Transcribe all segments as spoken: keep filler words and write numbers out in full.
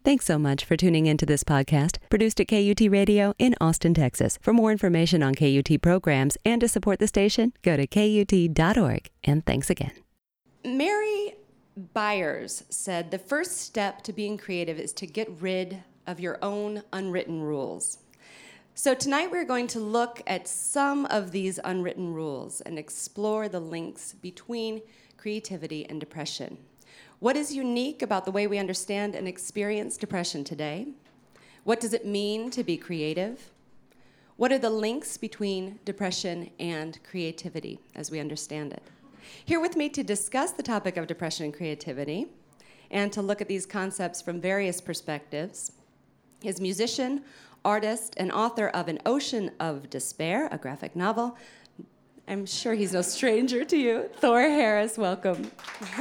Thanks so much for tuning into this podcast, produced at K U T Radio in Austin, Texas. For more information on K U T programs and to support the station, go to K U T dot org. And thanks again. Mary Byers said the first step to being creative is to get rid of your own unwritten rules. So tonight we're going to look at some of these unwritten rules and explore the links between creativity and depression. What is unique about the way we understand and experience depression today? What does it mean to be creative? What are the links between depression and creativity as we understand it? Here with me to discuss the topic of depression and creativity and to look at these concepts from various perspectives is musician, artist, and author of An Ocean of Despair, a graphic novel. I'm sure he's no stranger to you. Thor Harris, welcome.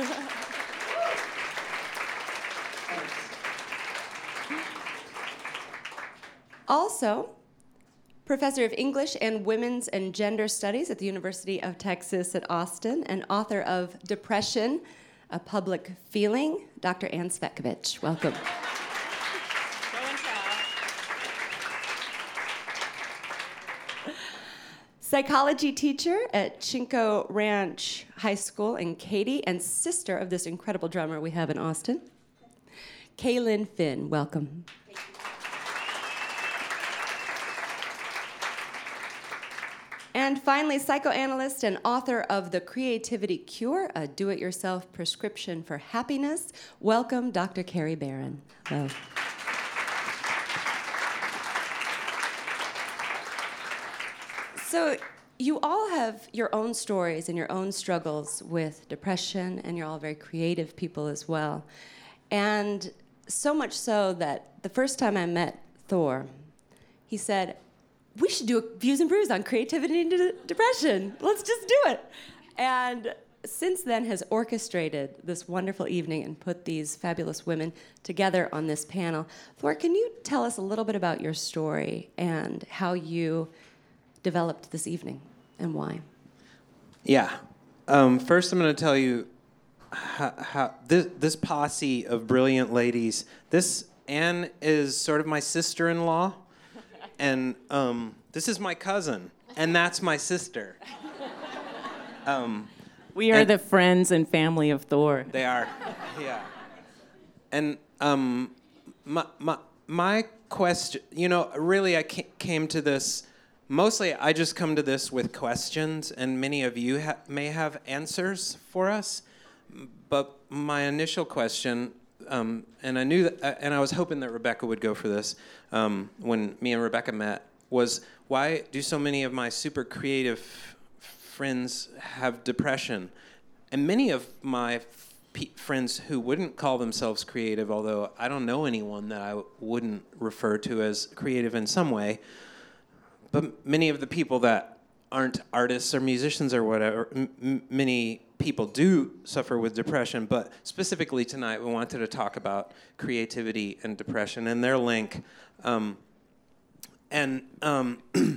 Also, professor of English and Women's and Gender Studies at the University of Texas at Austin, and author of Depression, A Public Feeling, Doctor Anne Cvetkovic. Welcome. Psychology teacher at Chinco Ranch High School in Katy, and sister of this incredible drummer we have in Austin, Kaylin Finn. Welcome. And finally, psychoanalyst and author of The Creativity Cure, a do-it-yourself prescription for happiness. Welcome, Doctor Carrie Barron. Hello. So you all have your own stories and your own struggles with depression, and you're all very creative people as well. And so much so that the first time I met Thor, he said, we should do a Views and Brews on creativity and de- depression. Let's just do it. And since then has orchestrated this wonderful evening and put these fabulous women together on this panel. Thor, can you tell us a little bit about your story and how you developed this evening and why? Yeah. Um, first, I'm going to tell you how, how this, this posse of brilliant ladies, this Anne is sort of my sister-in-law. And um, this is my cousin, and that's my sister. Um, we are the friends and family of Thor. They are, yeah. And um, my, my, my question, you know, really I came to this, mostly I just come to this with questions, and many of you ha- may have answers for us. But my initial question, Um, and I knew that, uh, and I was hoping that Rebecca would go for this um, when me and Rebecca met, was why do so many of my super creative friends have depression? And many of my f- p- friends who wouldn't call themselves creative, although I don't know anyone that I w- wouldn't refer to as creative in some way, but many of the people that aren't artists or musicians or whatever, m- m- many people do suffer with depression, but specifically tonight we wanted to talk about creativity and depression and their link. Um, and um,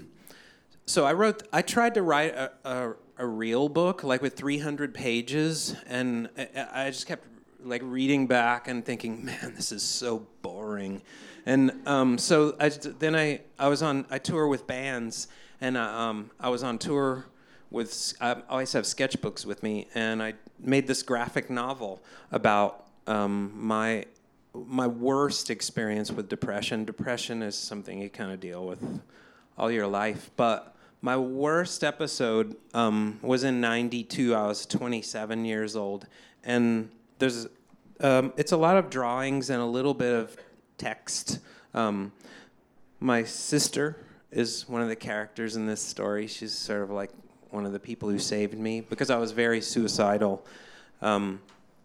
so I wrote, I tried to write a, a, a real book, like with three hundred pages, and I, I just kept like reading back and thinking, man, this is so boring. And um, so I, then I, I was on, I tour with bands, and uh, um, I was on tour with, I always have sketchbooks with me, and I made this graphic novel about um, my my worst experience with depression. Depression is something you kind of deal with all your life, but my worst episode um, was in ninety-two. I was twenty-seven years old, and there's um, it's a lot of drawings and a little bit of text. Um, my sister is one of the characters in this story. She's sort of like one of the people who saved me because I was very suicidal. Um,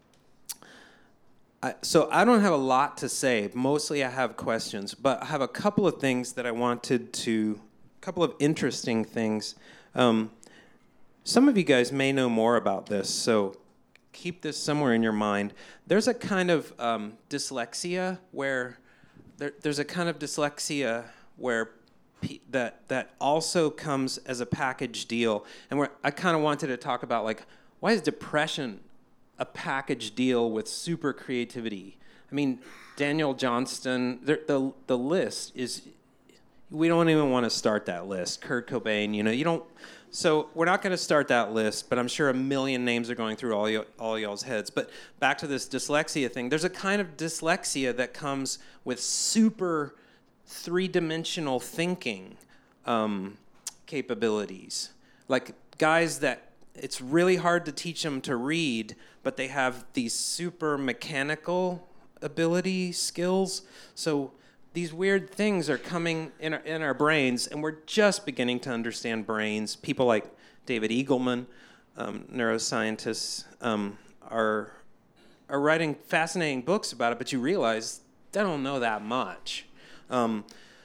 I, so I don't have a lot to say. Mostly I have questions, but I have a couple of things that I wanted to, a couple of interesting things. Um, some of you guys may know more about this, so keep this somewhere in your mind. There's a kind of um, dyslexia where, there, there's a kind of dyslexia where that that also comes as a package deal, and where I kind of wanted to talk about, like, why is depression a package deal with super creativity? I mean, Daniel Johnston, the, the, the list is, we don't even want to start that list. Kurt Cobain, you know, you don't, so we're not going to start that list, but I'm sure a million names are going through all, y- all y'all's heads. But back to this dyslexia thing, there's a kind of dyslexia that comes with super three-dimensional thinking um, capabilities. Like guys that it's really hard to teach them to read, but they have these super mechanical ability skills. So these weird things are coming in our, in our brains, and we're just beginning to understand brains. People like David Eagleman, um, neuroscientists, um, are are writing fascinating books about it, but you realize they don't know that much. Um,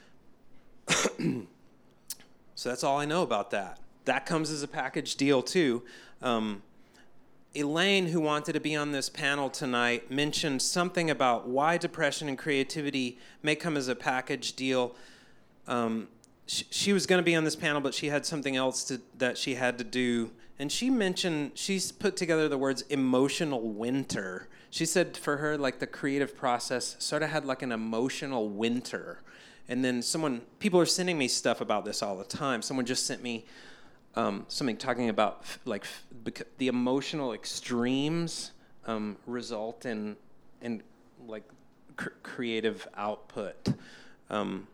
so that's all I know about that. That comes as a package deal, too. Um, Elaine, who wanted to be on this panel tonight, mentioned something about why depression and creativity may come as a package deal. Um, sh- she was going to be on this panel, but she had something else to, that she had to do. And she mentioned, she's put together the words emotional winter. She said for her, like, the creative process sort of had like an emotional winter. And then someone, people are sending me stuff about this all the time. Someone just sent me Um, something talking about f- like f- bec- the emotional extremes um, result in in like cr- creative output. Um,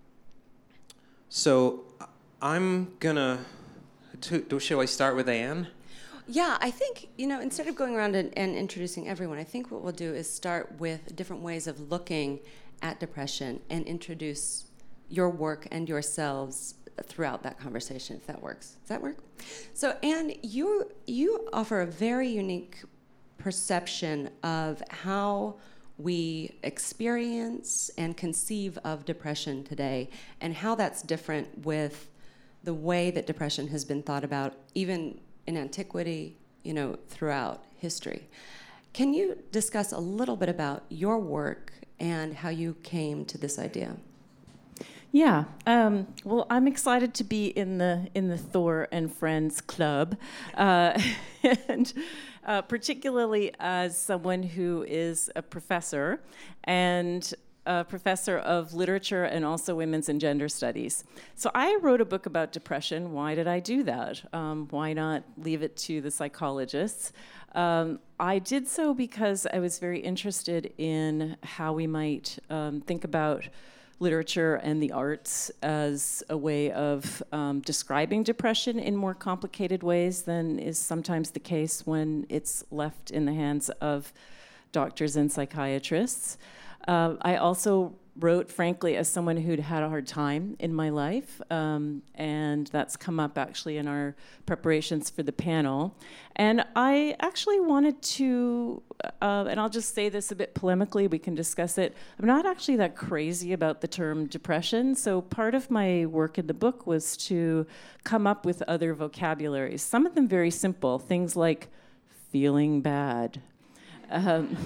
so I'm gonna. To, do, shall I start with Anne? Yeah, I think, you know, instead of going around and, and introducing everyone, I think what we'll do is start with different ways of looking at depression and introduce your work and yourselves throughout that conversation, if that works. Does that work? So, Anne, you you offer a very unique perception of how we experience and conceive of depression today, and how that's different with the way that depression has been thought about, even in antiquity, you know, throughout history. Can you discuss a little bit about your work and how you came to this idea? Yeah. Um, well, I'm excited to be in the in the Thor and Friends Club, uh, and uh, particularly as someone who is a professor and a professor of literature and also women's and gender studies. So I wrote a book about depression. Why did I do that? Um, why not leave it to the psychologists? Um, I did so because I was very interested in how we might um, think about literature and the arts as a way of um, describing depression in more complicated ways than is sometimes the case when it's left in the hands of doctors and psychiatrists. Uh, I also wrote, frankly, as someone who'd had a hard time in my life, um, and that's come up actually in our preparations for the panel. And I actually wanted to, uh, and I'll just say this a bit polemically, we can discuss it, I'm not actually that crazy about the term depression, so part of my work in the book was to come up with other vocabularies, some of them very simple, things like feeling bad, um,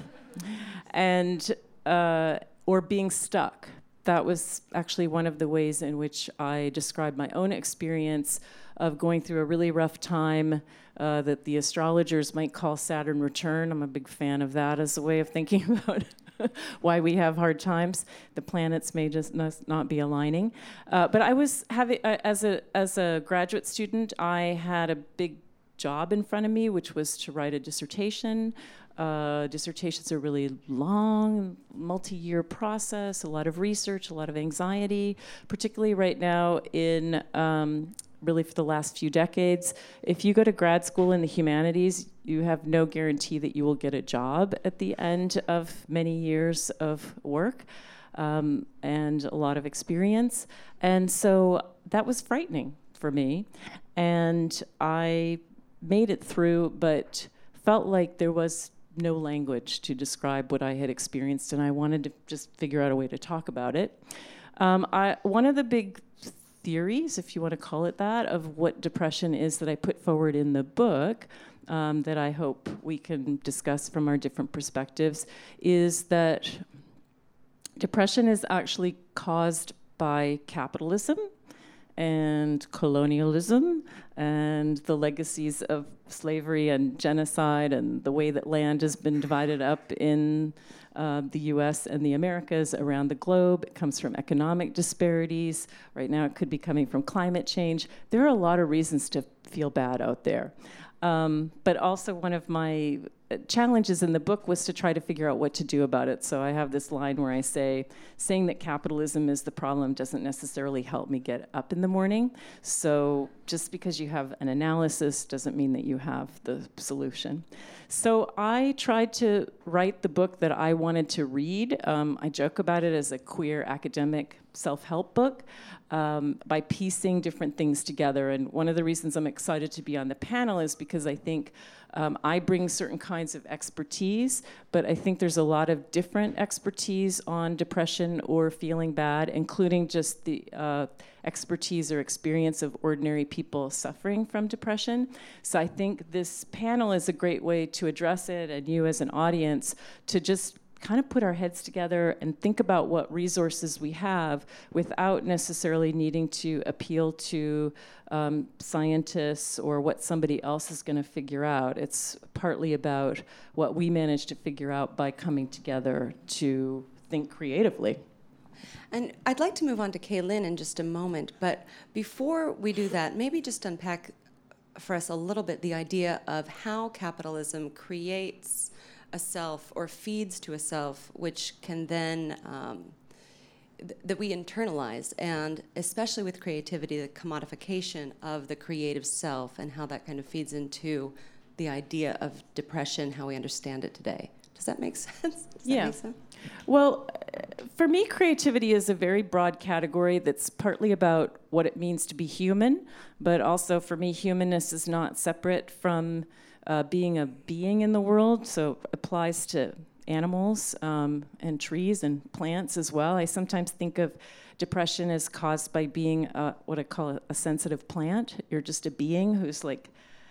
and uh, or being stuck. That was actually one of the ways in which I described my own experience of going through a really rough time uh, that the astrologers might call Saturn return. I'm a big fan of that as a way of thinking about why we have hard times. The planets may just not be aligning. Uh, but I was having, uh, as a as a graduate student, I had a big job in front of me, which was to write a dissertation. Uh, dissertations are really long, multi-year process, a lot of research, a lot of anxiety, particularly right now in um, really for the last few decades. If you go to grad school in the humanities, you have no guarantee that you will get a job at the end of many years of work um, and a lot of experience. And so that was frightening for me. And I made it through, but felt like there was no language to describe what I had experienced, and I wanted to just figure out a way to talk about it. Um, I, one of the big theories, if you want to call it that, of what depression is that I put forward in the book, um, that I hope we can discuss from our different perspectives, is that depression is actually caused by capitalism and colonialism and the legacies of slavery and genocide and the way that land has been divided up in uh, the U S and the Americas around the globe. It comes from economic disparities. Right now it could be coming from climate change. There are a lot of reasons to feel bad out there. Um, but also one of my challenges in the book was to try to figure out what to do about it. So I have this line where I say, saying that capitalism is the problem doesn't necessarily help me get up in the morning. So just because you have an analysis doesn't mean that you have the solution. So I tried to write the book that I wanted to read. Um, I joke about it as a queer academic self-help book um, by piecing different things together. And one of the reasons I'm excited to be on the panel is because I think um, I bring certain kinds of expertise, but I think there's a lot of different expertise on depression or feeling bad, including just the uh, expertise or experience of ordinary people suffering from depression. So I think this panel is a great way to address it, and you as an audience to just kind of put our heads together and think about what resources we have without necessarily needing to appeal to um, scientists or what somebody else is going to figure out. It's partly about what we manage to figure out by coming together to think creatively. And I'd like to move on to Kaylin in just a moment, but before we do that, maybe just unpack for us a little bit the idea of how capitalism creates a self or feeds to a self, which can then, um, th- that we internalize, and especially with creativity, the commodification of the creative self and how that kind of feeds into the idea of depression, how we understand it today. Does that make sense? Does yeah. That make sense? Well, for me, creativity is a very broad category that's partly about what it means to be human, but also for me, humanness is not separate from Uh, being a being in the world, so it applies to animals um, and trees and plants as well. I sometimes think of depression as caused by being uh, what I call a, a sensitive plant. You're just a being who's like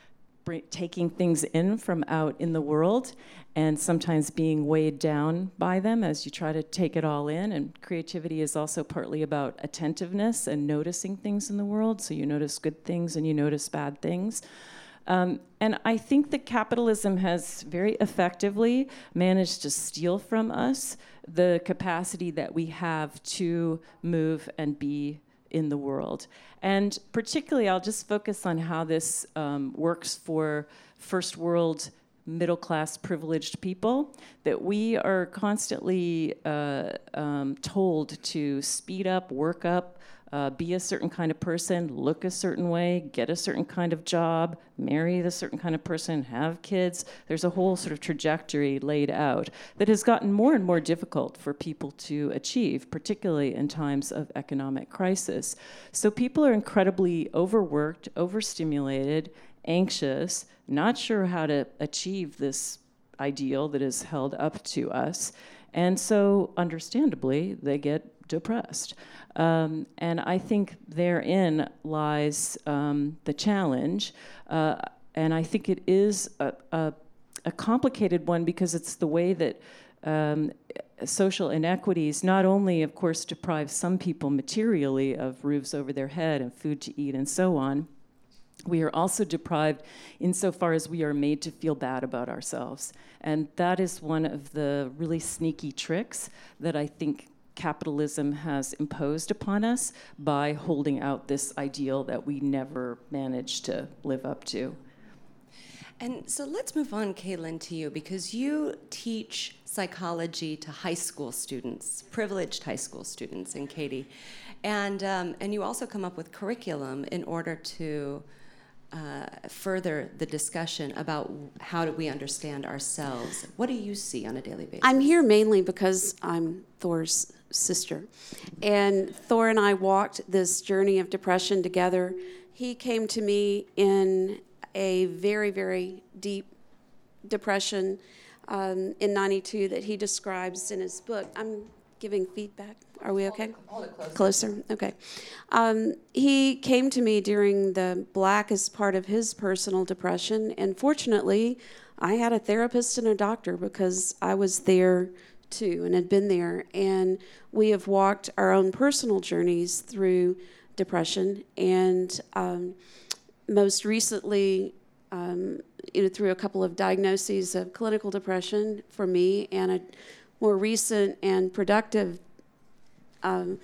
br- taking things in from out in the world and sometimes being weighed down by them as you try to take it all in. And creativity is also partly about attentiveness and noticing things in the world. So you notice good things and you notice bad things. Um, and I think that capitalism has very effectively managed to steal from us the capacity that we have to move and be in the world. And particularly, I'll just focus on how this um, works for first world middle-class privileged people, that we are constantly uh, um, told to speed up, work up, Uh, be a certain kind of person, look a certain way, get a certain kind of job, marry the certain kind of person, have kids. There's a whole sort of trajectory laid out that has gotten more and more difficult for people to achieve, particularly in times of economic crisis. So people are incredibly overworked, overstimulated, anxious, not sure how to achieve this ideal that is held up to us. And so, understandably, they get depressed. Um, and I think therein lies um, the challenge. Uh, and I think it is a, a, a complicated one because it's the way that um, social inequities not only, of course, deprive some people materially of roofs over their head and food to eat and so on, we are also deprived insofar as we are made to feel bad about ourselves. And that is one of the really sneaky tricks that I think capitalism has imposed upon us by holding out this ideal that we never managed to live up to. And so let's move on, Kaylin, to you, because you teach psychology to high school students, privileged high school students, and Katie. And, um, and you also come up with curriculum in order to uh, further the discussion about how do we understand ourselves. What do you see on a daily basis? I'm here mainly because I'm Thor's sister. And Thor and I walked this journey of depression together. He came to me in a very, very deep depression um, in ninety-two that he describes in his book. I'm giving feedback. Are we okay? Hold it, hold it closer. Closer? Okay. Um, he came to me during the blackest part of his personal depression, and fortunately, I had a therapist and a doctor because I was there too and had been there, and we have walked our own personal journeys through depression, and um, most recently, um, you know, through a couple of diagnoses of clinical depression for me, and a more recent and productive um,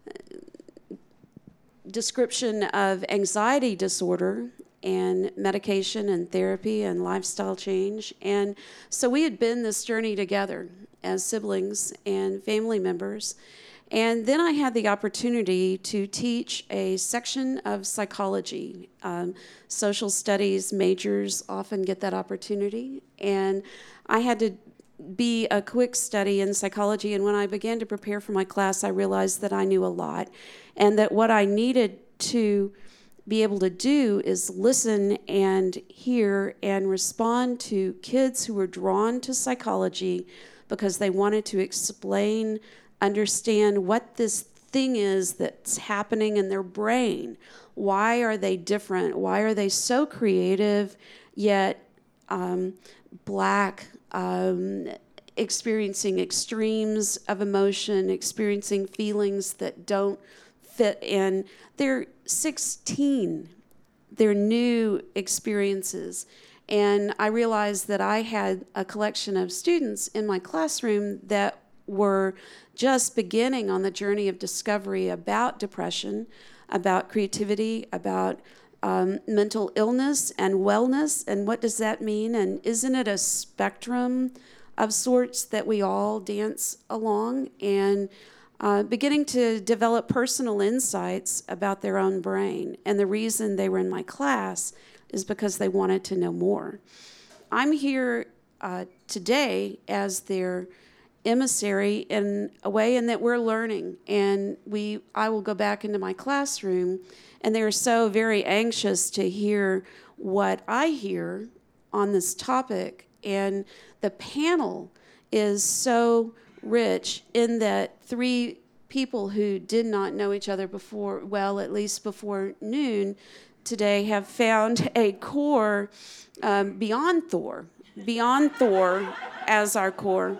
description of anxiety disorder and medication and therapy and lifestyle change. And so we had been this journey together as siblings and family members. And then I had the opportunity to teach a section of psychology. Um, social studies majors often get that opportunity. And I had to be a quick study in psychology. And when I began to prepare for my class, I realized that I knew a lot, and that what I needed to be able to do is listen and hear and respond to kids who were drawn to psychology because they wanted to explain, understand what this thing is that's happening in their brain. Why are they different? Why are they so creative, yet um, black, um, experiencing extremes of emotion, experiencing feelings that don't fit in? They're sixteen. They're new experiences. And I realized that I had a collection of students in my classroom that were just beginning on the journey of discovery about depression, about creativity, about um, mental illness and wellness, and what does that mean? And isn't it a spectrum of sorts that we all dance along? And uh, beginning to develop personal insights about their own brain. And the reason they were in my class is because they wanted to know more. I'm here uh, today as their emissary in a way in that we're learning, and we I will go back into my classroom, and they're so very anxious to hear what I hear on this topic. And the panel is so rich in that three people who did not know each other before, well, at least before noon today, have found a core um, beyond Thor, beyond Thor as our core.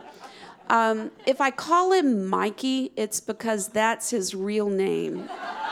Um, if I call him Mikey, it's because that's his real name.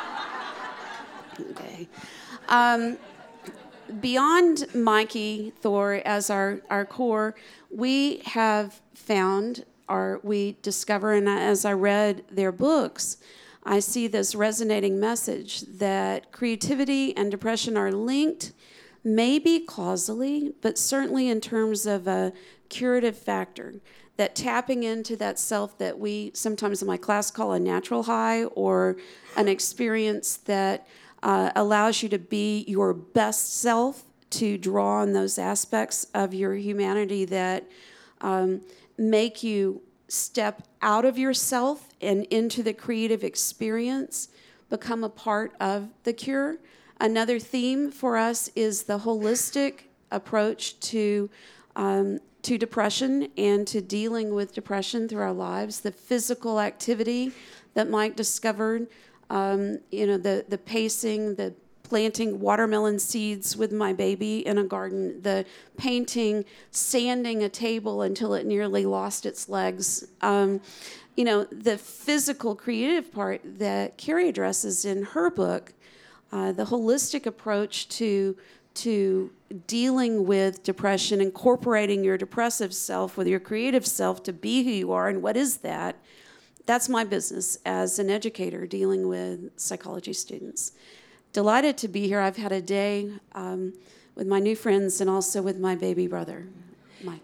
Okay. Um, beyond Mikey, Thor as our, our core, we have found, or we discover, and as I read their books, I see this resonating message that creativity and depression are linked, maybe causally, but certainly in terms of a curative factor. That tapping into that self that we sometimes in my class call a natural high, or an experience that uh, allows you to be your best self, to draw on those aspects of your humanity that um, make you step out of yourself and into the creative experience, become a part of the cure. Another theme for us is the holistic approach to um, to depression and to dealing with depression through our lives. The physical activity that Mike discovered, um, you know, the, the pacing, the planting watermelon seeds with my baby in a garden, the painting, sanding a table until it nearly lost its legs. Um, you know, the physical creative part that Carrie addresses in her book, uh, the holistic approach to to dealing with depression, incorporating your depressive self with your creative self to be who you are. And what is that? That's my business as an educator dealing with psychology students. Delighted to be here. I've had a day um, with my new friends and also with my baby brother, Mikey.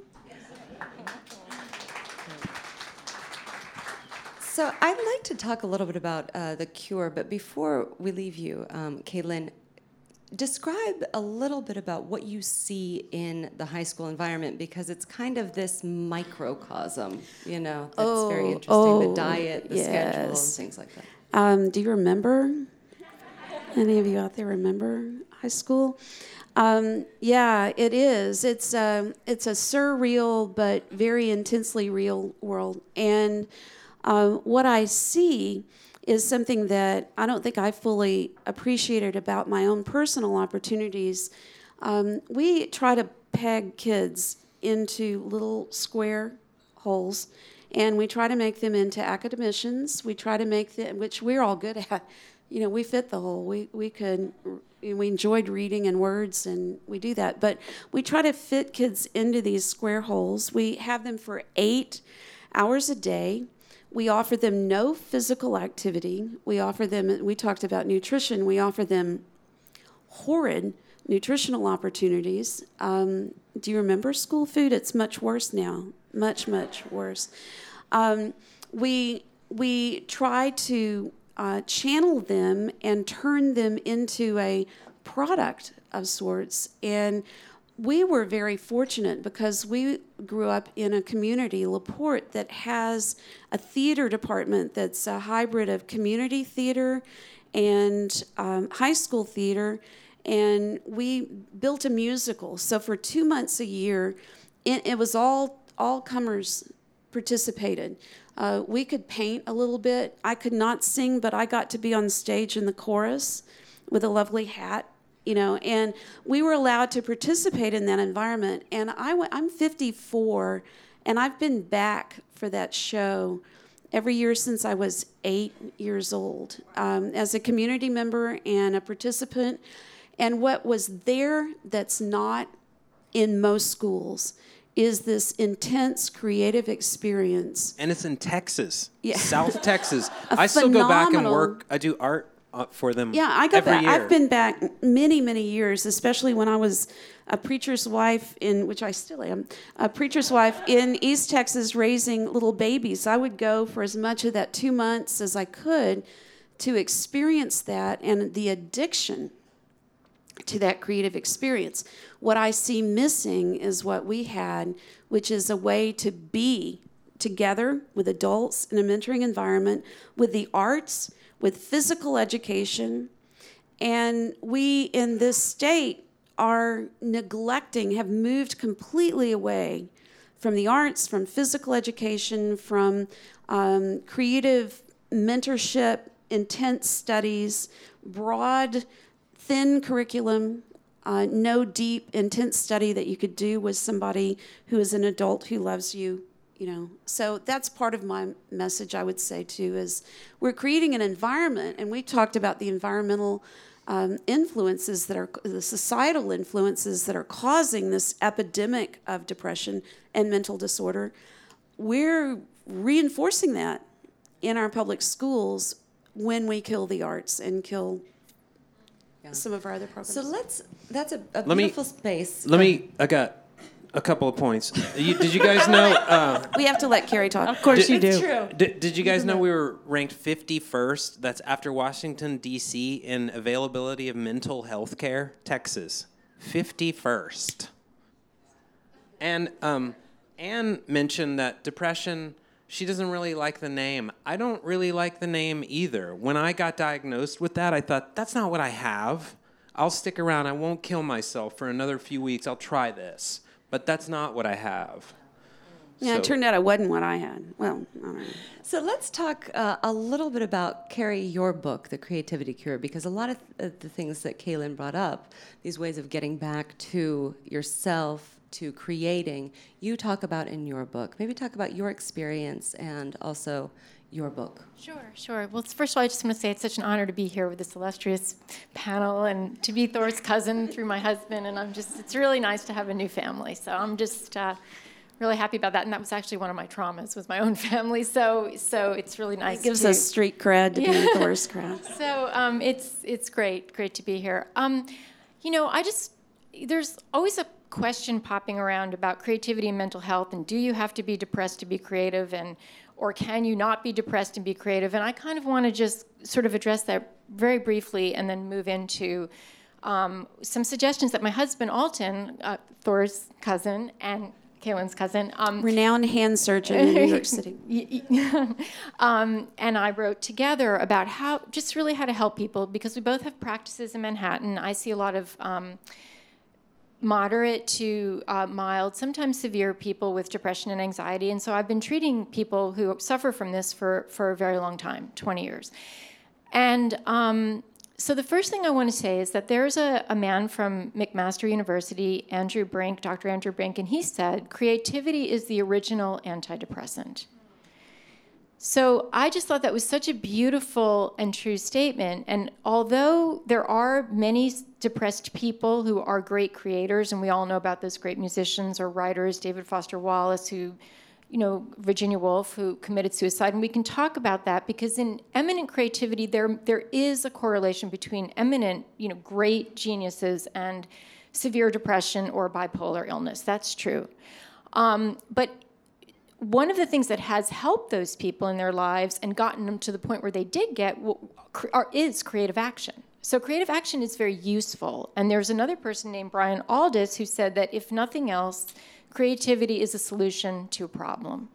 So I'd like to talk a little bit about uh, the cure, but before we leave you, um, Caitlin, describe a little bit about what you see in the high school environment, because it's kind of this microcosm, you know, that's oh, very interesting. Oh, the diet, the yes. schedule, and things like that. Um, do you remember? Any of you out there remember high school? Um, yeah, it is. It's a, it's a surreal but very intensely real world. And um, what I see is something that I don't think I fully appreciated about my own personal opportunities. Um, we try to peg kids into little square holes, And we try to make them into academicians. We try to make them, which we're all good at. You know, we fit the hole. We we could, we enjoyed reading and words, and we do that. But we try to fit kids into these square holes. We have them for eight hours a day. We offer them no physical activity. We offer them, we talked about nutrition, we offer them horrid nutritional opportunities. Um, do you remember school food? It's much worse now, much, much worse. Um, we, we try to uh, channel them and turn them into a product of sorts. And we were very fortunate because we grew up in a community, LaPorte, that has a theater department that's a hybrid of community theater and um, high school theater. And we built a musical. So for two months a year, it, it was all all comers participated. Uh, we could paint a little bit. I could not sing, but I got to be on stage in the chorus with a lovely hat, you know. And we were allowed to participate in that environment. And I went, I'm fifty-four, and I've been back for that show every year since I was eight years old, um, as a community member and a participant. And what was there that's not in most schools is this intense creative experience. And it's in Texas, Yeah. South Texas. A I still go back and phenomenal- work. I do art uh, for them Yeah, I go every back. year. I've been back many, many years, especially when I was a preacher's wife in, which I still am, a preacher's wife in East Texas raising little babies. I would go for as much of that two months as I could to experience that and the addiction to that creative experience. What I see missing is what we had, which is a way to be together with adults in a mentoring environment, with the arts, with physical education. And we in this state are neglecting, have moved completely away from the arts, from physical education, from um, creative mentorship, intense studies, broad, thin curriculum, uh, no deep, intense study that you could do with somebody who is an adult who loves you, you know. So that's part of my message, I would say, too, is we're creating an environment, and we talked about the environmental um, influences that are, the societal influences that are causing this epidemic of depression and mental disorder. We're reinforcing that in our public schools when we kill the arts and kill some of our other programs. So let's, that's a, a Let me- beautiful space. Let me, I got a couple of points. You, did you guys know, uh, We have to let Carrie talk. Of course you do. It's true. did, did you guys know we were ranked fifty-first? That's after Washington, D C in availability of mental health care, Texas. fifty-first. And um, Anne mentioned that depression, she doesn't really like the name. I don't really like the name either. When I got diagnosed with that, I thought, that's not what I have. I'll stick around. I won't kill myself for another few weeks. I'll try this. But that's not what I have. Yeah, So- it turned out it wasn't what I had. Well, I don't know. So let's talk uh, a little bit about, Carrie, your book, The Creativity Cure, because a lot of th- the things that Kaylin brought up, these ways of getting back to yourself, to creating, you talk about in your book. Maybe talk about your experience and also your book. Sure, sure. Well, first of all, I just want to say it's such an honor to be here with this illustrious panel and to be Thor's cousin through my husband. And I'm just, it's really nice to have a new family. So I'm just uh, really happy about that. And that was actually one of my traumas, was my own family. So so it's really nice. It gives to, us street cred to be in Thor's crowd. So um, it's it's great, great to be here. Um, you know, I just, there's always a question popping around about creativity and mental health, and do you have to be depressed to be creative, and or can you not be depressed and be creative? And I kind of want to just sort of address that very briefly and then move into um, some suggestions that my husband, Alton, uh, Thor's cousin, and Kaylin's cousin, um, Renowned hand surgeon in New York City. um, and I wrote together about how, just really how to help people, because we both have practices in Manhattan. I see a lot of um, moderate to uh, mild, sometimes severe people with depression and anxiety. And so I've been treating people who suffer from this for, for a very long time, twenty years. And um, so the first thing I want to say is that there's a, a man from McMaster University, Andrew Brink, Doctor Andrew Brink, and he said, creativity is the original antidepressant. So I just thought that was such a beautiful and true statement. And although there are many depressed people who are great creators, and we all know about those great musicians or writers, David Foster Wallace, who, you know, Virginia Woolf, who committed suicide, and we can talk about that because in eminent creativity, there there is a correlation between eminent, you know, great geniuses and severe depression or bipolar illness. That's true. Um, but one of the things that has helped those people in their lives and gotten them to the point where they did get is creative action. So creative action is very useful. And there's another person named Brian Aldiss who said that if nothing else, creativity is a solution to a problem.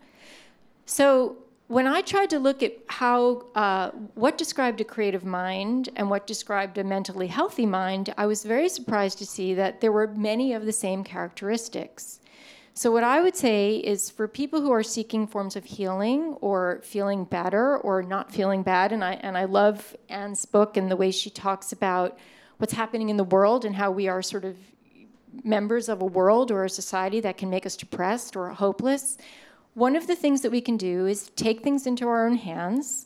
So when I tried to look at how, uh, what described a creative mind and what described a mentally healthy mind, I was very surprised to see that there were many of the same characteristics. So what I would say is for people who are seeking forms of healing or feeling better or not feeling bad, and I and I love Anne's book and the way she talks about what's happening in the world and how we are sort of members of a world or a society that can make us depressed or hopeless. One of the things that we can do is take things into our own hands,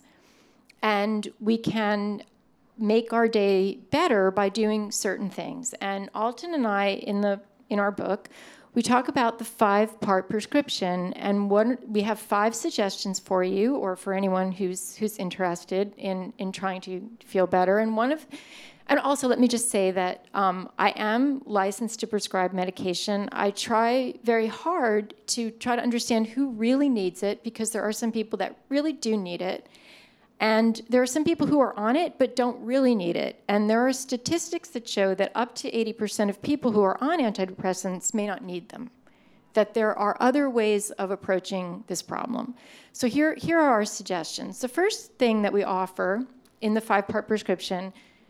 and we can make our day better by doing certain things. And Alton and I, in the in our book, we talk about the five-part prescription, and one, we have five suggestions for you, or for anyone who's who's interested in in trying to feel better. And one of, and also let me just say that um, I am licensed to prescribe medication. I try very hard to try to understand who really needs it, because there are some people that really do need it. And there are some people who are on it but don't really need it. And there are statistics that show that up to eighty percent of people who are on antidepressants may not need them, that there are other ways of approaching this problem. So here, here are our suggestions. The first thing that we offer in the five-part prescription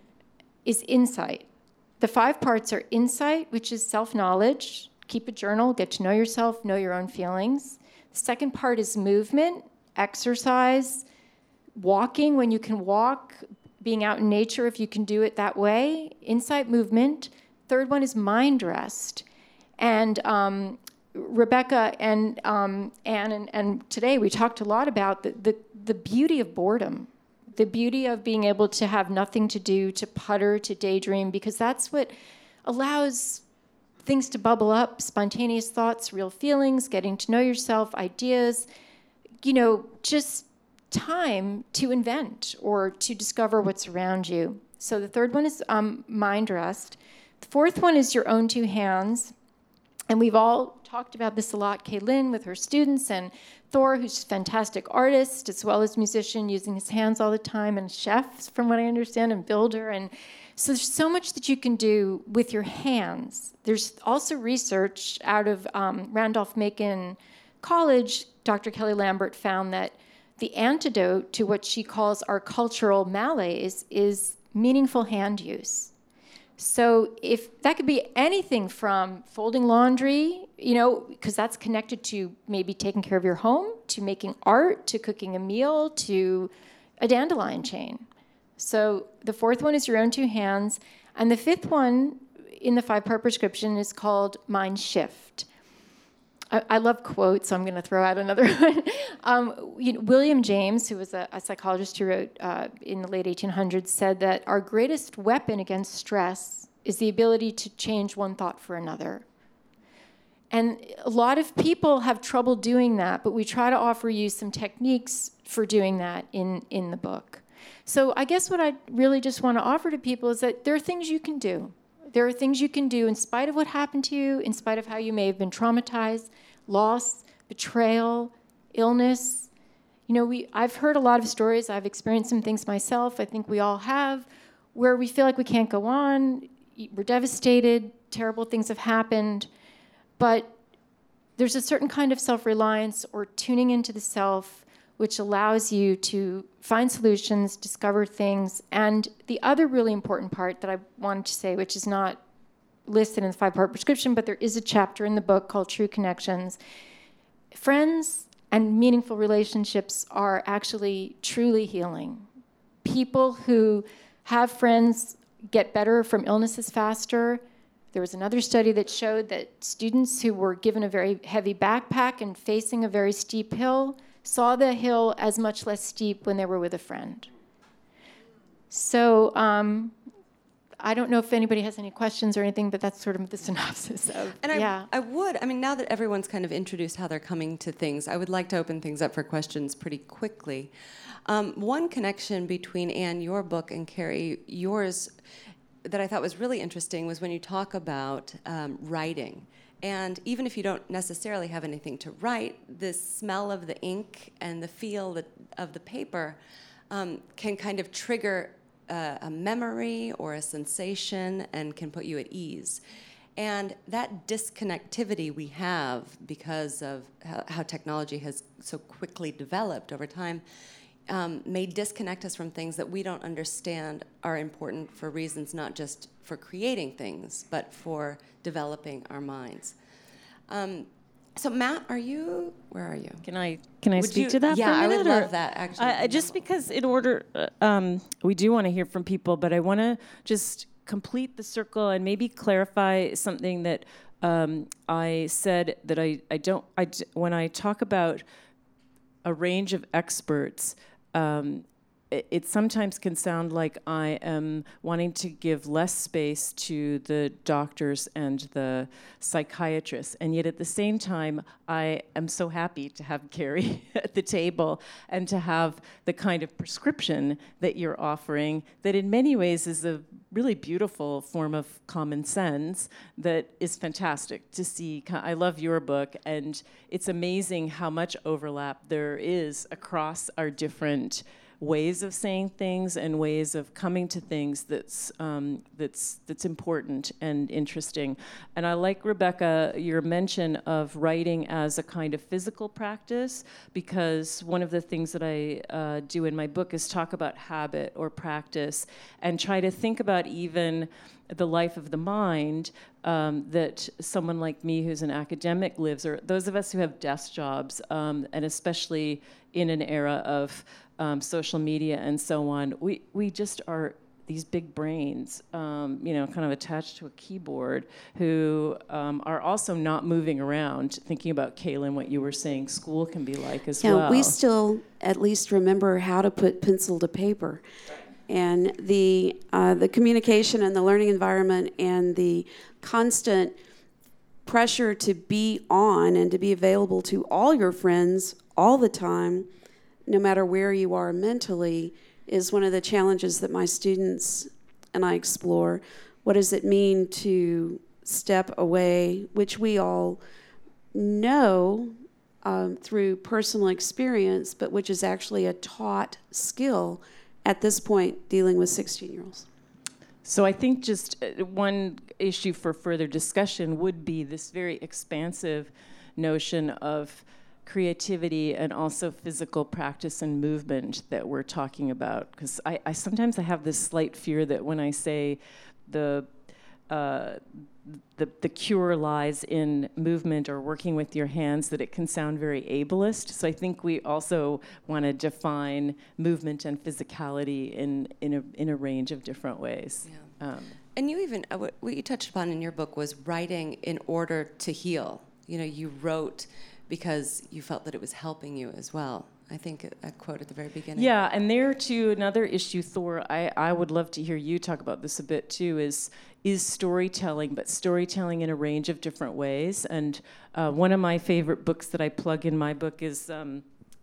is insight. The five parts are insight, which is self-knowledge. Keep a journal, get to know yourself, know your own feelings. The second part is movement, exercise, walking when you can walk, being out in nature if you can do it that way, insight, movement. Third one is mind rest. And um, Rebecca and um, Anne and, and today we talked a lot about the, the, the beauty of boredom, the beauty of being able to have nothing to do, to putter, to daydream, because that's what allows things to bubble up, spontaneous thoughts, real feelings, getting to know yourself, ideas, you know, just time to invent or to discover what's around you. So the third one is um, mind rest. The fourth one is your own two hands. And we've all talked about this a lot. Kaylin with her students, and Thor, who's a fantastic artist as well as musician, using his hands all the time, and chef, from what I understand, and builder. And so there's so much that you can do with your hands. There's also research out of um, Randolph-Macon College. Doctor Kelly Lambert found that the antidote to what she calls our cultural malaise is meaningful hand use. So if that could be anything from folding laundry, you know, because that's connected to maybe taking care of your home, to making art, to cooking a meal, to a dandelion chain. So the fourth one is your own two hands. And the fifth one in the five-part prescription is called Mind Shift. I, I love quotes, so I'm going to throw out another one. um, you know, William James, who was a, a psychologist who wrote uh, in the late eighteen hundreds, said that our greatest weapon against stress is the ability to change one thought for another. And a lot of people have trouble doing that, but we try to offer you some techniques for doing that in, in the book. So I guess what I really just want to offer to people is that there are things you can do. There are things you can do in spite of what happened to you, in spite of how you may have been traumatized, loss, betrayal, illness. You know, we I've heard a lot of stories. I've experienced some things myself. I think we all have, where we feel like we can't go on. We're devastated. Terrible things have happened. But there's a certain kind of self-reliance or tuning into the self which allows you to find solutions, discover things. And the other really important part that I wanted to say, which is not listed in the five-part prescription, but there is a chapter in the book called True Connections. Friends and meaningful relationships are actually truly healing. People who have friends get better from illnesses faster. There was another study that showed that students who were given a very heavy backpack and facing a very steep hill saw the hill as much less steep when they were with a friend. So um, I don't know if anybody has any questions or anything, but that's sort of the synopsis of, And I, yeah. I would, I mean, now that everyone's kind of introduced how they're coming to things, I would like to open things up for questions pretty quickly. Um, one connection between, Anne, your book, and Carrie, yours, that I thought was really interesting was when you talk about um, writing. And even if you don't necessarily have anything to write, the smell of the ink and the feel that, of the paper um, can kind of trigger uh, a memory or a sensation and can put you at ease. And that disconnectivity we have because of how, how technology has so quickly developed over time um, may disconnect us from things that we don't understand are important for reasons not just for creating things, but for developing our minds. Um, so Matt, are you, where are you? Can I can I Would speak you- to that yeah, for a I minute? would or- love that, actually. I- I just because in order, uh, um, we do want to hear from people, but I want to just complete the circle and maybe clarify something that um, I said that I, I don't, I, d- when I talk about a range of experts, um, it, it sometimes can sound like I am wanting to give less space to the doctors and the psychiatrists, and yet at the same time, I am so happy to have Carrie at the table and to have the kind of prescription that you're offering that in many ways is a really beautiful form of common sense that is fantastic to see. I love your book, and it's amazing how much overlap there is across our different ways of saying things and ways of coming to things that's um, that's that's important and interesting. And I like, Rebecca, your mention of writing as a kind of physical practice, because one of the things that I uh, do in my book is talk about habit or practice and try to think about even the life of the mind um, that someone like me who's an academic lives, or those of us who have desk jobs, um, and especially in an era of um, social media and so on, we, we just are these big brains, um, you know, kind of attached to a keyboard, who um, are also not moving around, thinking about, Kaylin, what you were saying school can be like as Yeah, well. we still at least remember how to put pencil to paper. And the uh, the communication and the learning environment and the constant pressure to be on and to be available to all your friends all the time, no matter where you are mentally, is one of the challenges that my students and I explore. What does it mean to step away, which we all know um, through personal experience, but which is actually a taught skill at this point dealing with sixteen-year-olds. So I think just uh, one issue for further discussion would be this very expansive notion of creativity and also physical practice and movement that we're talking about. Because I, I sometimes I have this slight fear that when I say the uh, the the cure lies in movement or working with your hands, that it can sound very ableist. So I think we also want to define movement and physicality in in a in a range of different ways. Yeah. Um, And you even, uh, what what you touched upon in your book was writing in order to heal. You know, you wrote because you felt that it was helping you as well. I think a, a quote at the very beginning. Yeah, and there too, another issue, Thor, I, I would love to hear you talk about this a bit too, is is storytelling, but storytelling in a range of different ways. And uh, one of my favorite books that I plug in my book is um,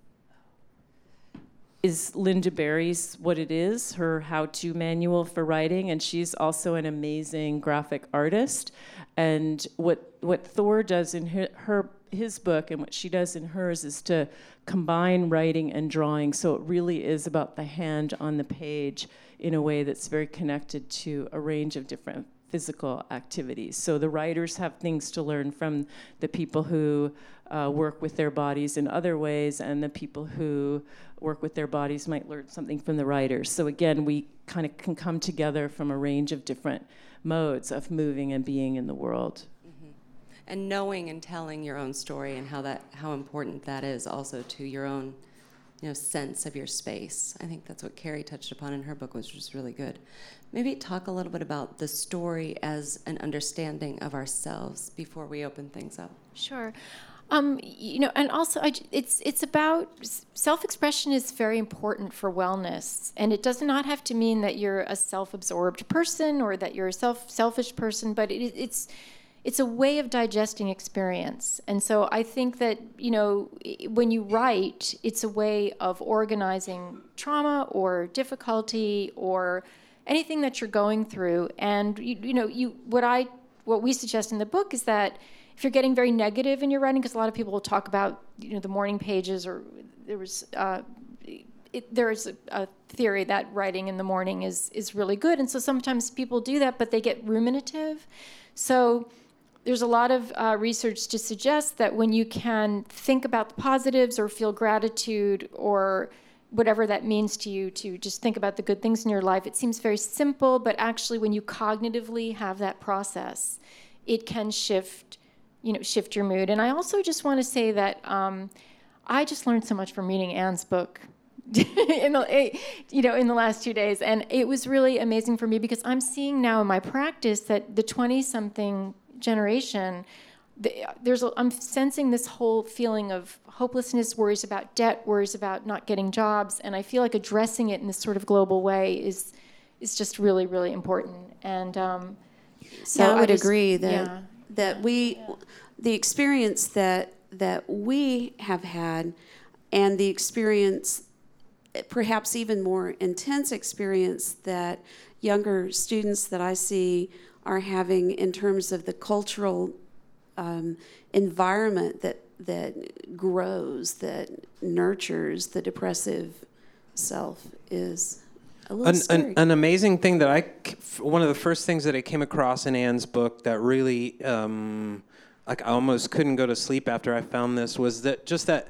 is Linda Berry's What It Is, her how-to manual for writing, and she's also an amazing graphic artist. And what what Thor does in her, her his book and what she does in hers is to combine writing and drawing, so it really is about the hand on the page in a way that's very connected to a range of different physical activities. So the writers have things to learn from the people who uh, work with their bodies in other ways, and the people who work with their bodies might learn something from the writers. So again, we kind of can come together from a range of different modes of moving and being in the world. And knowing and telling your own story and how that how important that is also to your own, you know, sense of your space. I think that's what Carrie touched upon in her book, which was really good. Maybe talk a little bit about the story as an understanding of ourselves before we open things up. Sure. Um, you know, and also I, it's it's about self-expression is very important for wellness, and it does not have to mean that you're a self-absorbed person or that you're a self selfish person, but it, it's it's a way of digesting experience. And so I think that, you know, when you write, it's a way of organizing trauma or difficulty or anything that you're going through. And you, you know, you what I what we suggest in the book is that if you're getting very negative in your writing, because a lot of people will talk about, you know, the morning pages, or there was uh, it, there is a, a theory that writing in the morning is is really good, and so sometimes people do that, but they get ruminative. So there's a lot of uh, research to suggest that when you can think about the positives or feel gratitude or whatever that means to you, to just think about the good things in your life, it seems very simple, but actually when you cognitively have that process, it can shift you know, shift your mood. And I also just want to say that um, I just learned so much from reading Anne's book in the, you know, in the last two days. And it was really amazing for me because I'm seeing now in my practice that the twenty-something generation, the, there's a, I'm sensing this whole feeling of hopelessness, worries about debt, worries about not getting jobs. And I feel like addressing it in this sort of global way is is just really, really important. And um, so yeah, I would I just, agree that yeah. that we, the experience that that we have had, and the experience, perhaps even more intense experience that younger students that I see are having in terms of the cultural um, environment that that grows, that nurtures the depressive self is a little An, scary. an, an amazing thing that I, one of the first things that I came across in Anne's book that really, um, like I almost couldn't go to sleep after I found this, was that just that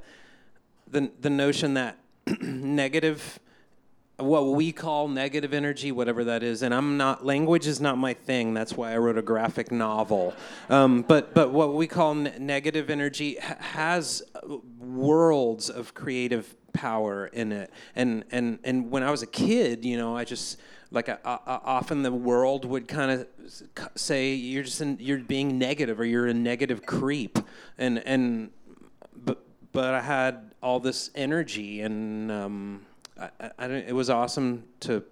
the the notion that negative, what we call negative energy, whatever that is, and I'm not, language is not my thing. That's why I wrote a graphic novel. Um, but but what we call ne- negative energy ha- has worlds of creative power in it. And and and when I was a kid, you know, I just like I, I, often the world would kind of say you're just in, you're being negative, or you're a negative creep, and and but but I had all this energy, and um, I, I, I don't, it was awesome to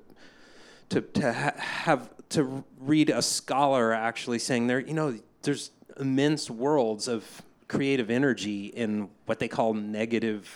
to to ha- have to read a scholar actually saying there, you know, there's immense worlds of creative energy in what they call negative.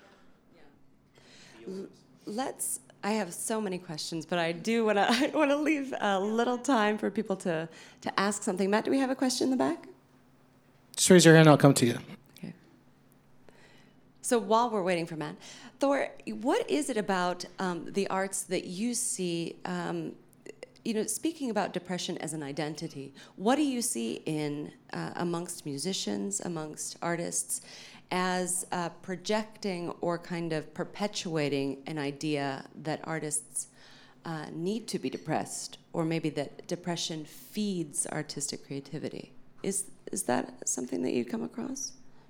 Let's. I have so many questions, but I do want to. I want to leave a little time for people to to ask something. Matt, do we have a question in the back? Just raise your hand. I'll come to you. Okay. So while we're waiting for Matt, Thor, what is it about um, the arts that you see? Um, you know, speaking about depression as an identity, what do you see in uh, amongst musicians, amongst artists, as uh, projecting or kind of perpetuating an idea that artists uh, need to be depressed, or maybe that depression feeds artistic creativity? Is is that something that you come across?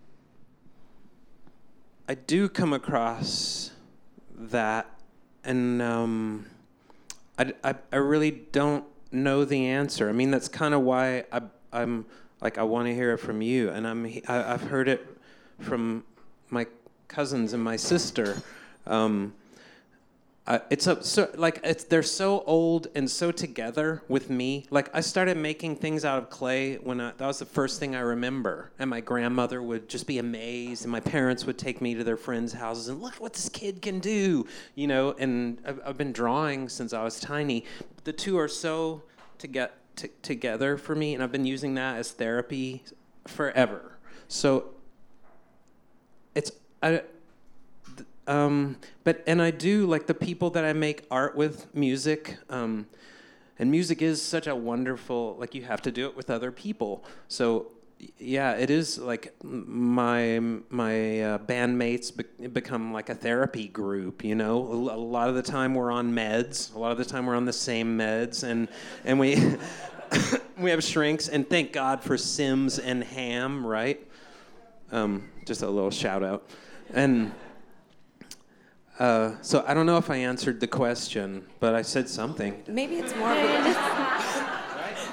I do come across that, and um, I, I, I really don't know the answer. I mean, that's kind of why I, I'm like I want to hear it from you, and I'm I, I've heard it from my cousins and my sister. Um, uh, it's a, so like it's they're so old and so together with me. Like I started making things out of clay when I, that was the first thing I remember. And my grandmother would just be amazed, and my parents would take me to their friends' houses and look what this kid can do, you know. And I've, I've been drawing since I was tiny. The two are so to get t- together for me, and I've been using that as therapy forever. So. It's I, um, but and I do like the people that I make art with, music, um, and music is such a wonderful, like you have to do it with other people. So yeah, it is like my my uh, bandmates be- become like a therapy group. You know, a, a lot of the time we're on meds. A lot of the time we're on the same meds, and and we we have shrinks. And thank God for Sims and Ham, right? Um, just a little shout out. And uh, so I don't know if I answered the question, but I said something. Maybe it's more of a,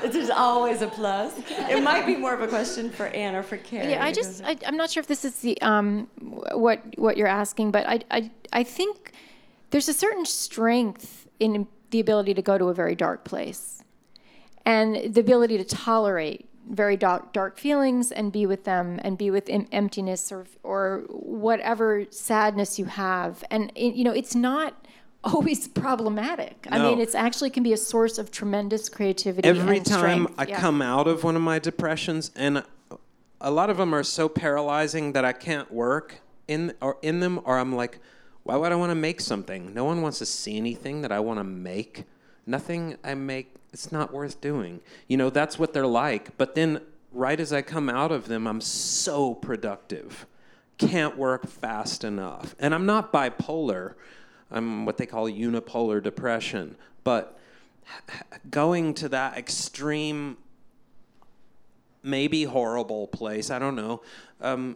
There's always a plus. It might be more of a question for Anne or for Carrie. Yeah, I just, I, I'm not sure if this is the um, what what you're asking, but I, I, I think there's a certain strength in the ability to go to a very dark place, and the ability to tolerate very dark, dark feelings and be with them and be with em- emptiness or or whatever sadness you have. And it, you know, it's not always problematic. No. I mean, it's actually can be a source of tremendous creativity. Every and time strength. I Yeah. come out of one of my depressions, and a lot of them are so paralyzing that I can't work in or in them, or I'm like, why would I want to make something? No one wants to see anything that I want to make. Nothing I make, it's not worth doing. You know, that's what they're like. But then right as I come out of them, I'm so productive. Can't work fast enough. And I'm not bipolar. I'm what they call unipolar depression. But going to that extreme, maybe horrible place, I don't know, um,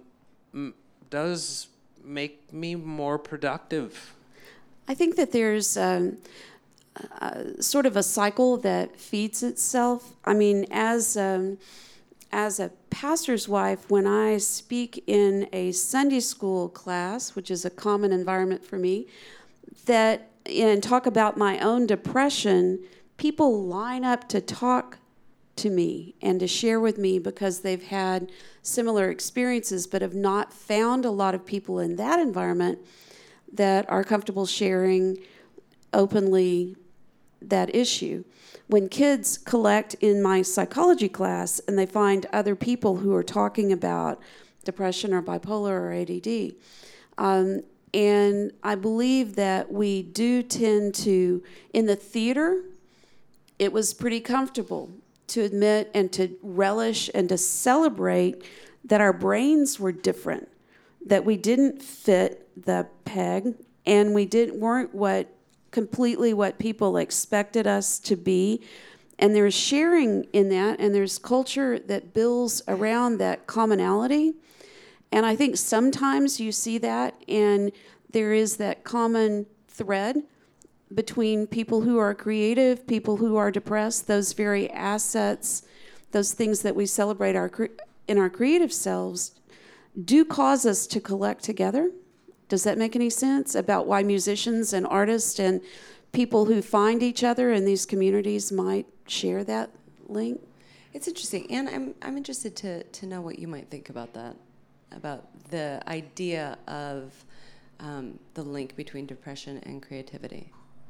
does make me more productive. I think that there's um, uh, sort of a cycle that feeds itself. I mean, as um, as a pastor's wife, when I speak in a Sunday school class, which is a common environment for me, that and talk about my own depression, people line up to talk to me and to share with me because they've had similar experiences but have not found a lot of people in that environment that are comfortable sharing openly that issue. When kids collect in my psychology class and they find other people who are talking about depression or bipolar or A D D, um, and I believe that we do tend to, in the theater, it was pretty comfortable to admit and to relish and to celebrate that our brains were different, that we didn't fit the peg, and we didn't weren't what completely what people expected us to be. And there's sharing in that, and there's culture that builds around that commonality. And I think sometimes you see that, and there is that common thread between people who are creative, people who are depressed, those very assets, those things that we celebrate our in our creative selves do cause us to collect together. Does that make any sense about why musicians and artists and people who find each other in these communities might share that link? It's interesting. Anne, I'm, I'm interested to, to know what you might think about that, about the idea of um, the link between depression and creativity.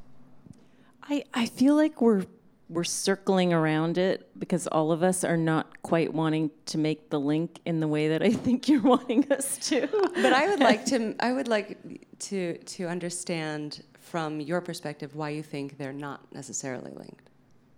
I, I feel like we're we're circling around it because all of us are not quite wanting to make the link in the way that I think you're wanting us to. But I would like to I would like to to understand from your perspective why you think they're not necessarily linked.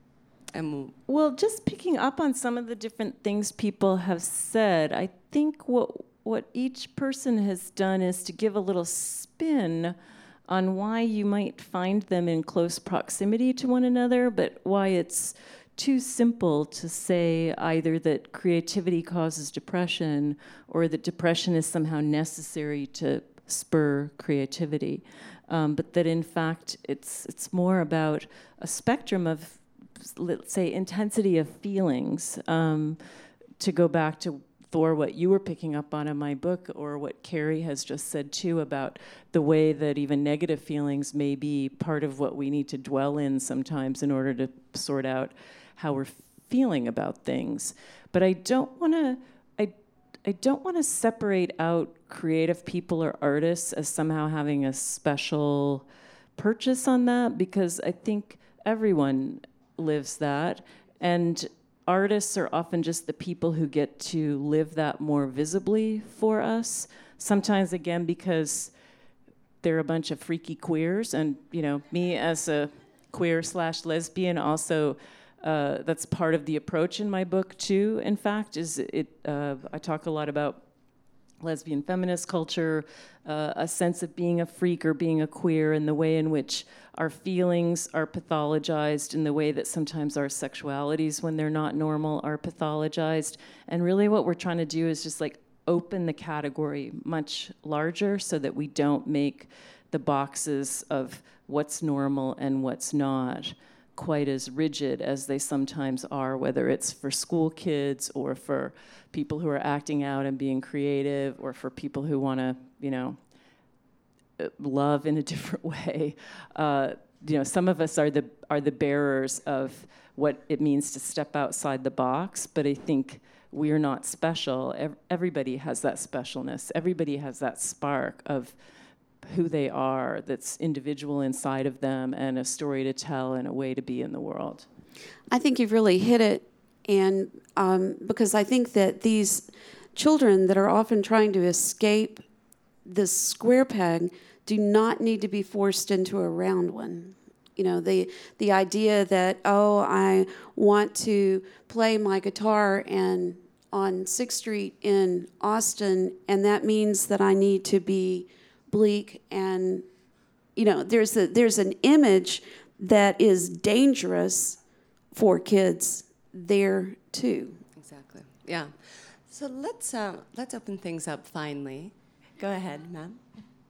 And well, just picking up on some of the different things people have said, I think what what each person has done is to give a little spin on why you might find them in close proximity to one another, but why it's too simple to say either that creativity causes depression or that depression is somehow necessary to spur creativity. Um, but that in fact, it's it's more about a spectrum of, let's say, intensity of feelings. Um, to go back to Thor, what you were picking up on in my book, or what Carrie has just said too, about the way that even negative feelings may be part of what we need to dwell in sometimes in order to sort out how we're feeling about things. But I don't want to I I don't want to separate out creative people or artists as somehow having a special purchase on that, because I think everyone lives that, and artists are often just the people who get to live that more visibly for us. Sometimes, again, because they're a bunch of freaky queers, and you know, me as a queer slash lesbian, also uh, that's part of the approach in my book too. In fact, is it uh, I talk a lot about lesbian feminist culture, uh, a sense of being a freak or being a queer, and the way in which our feelings are pathologized, in the way that sometimes our sexualities, when they're not normal, are pathologized. And really what we're trying to do is just like open the category much larger so that we don't make the boxes of what's normal and what's not quite as rigid as they sometimes are, whether it's for school kids or for people who are acting out and being creative, or for people who want to, you know, love in a different way. Uh, you know, some of us are the are the bearers of what it means to step outside the box, but I think we're not special. Everybody has that specialness. Everybody has that spark of who they are that's individual inside of them, and a story to tell and a way to be in the world. I think you've really hit it, and um, because I think that these children that are often trying to escape this square peg do not need to be forced into a round one. You know, the the idea that, oh, I want to play my guitar and on sixth Street in Austin, and that means that I need to be bleak, and, you know, there's a, there's an image that is dangerous for kids there too. Exactly. Yeah. So let's uh, let's open things up finally. Go ahead, ma'am.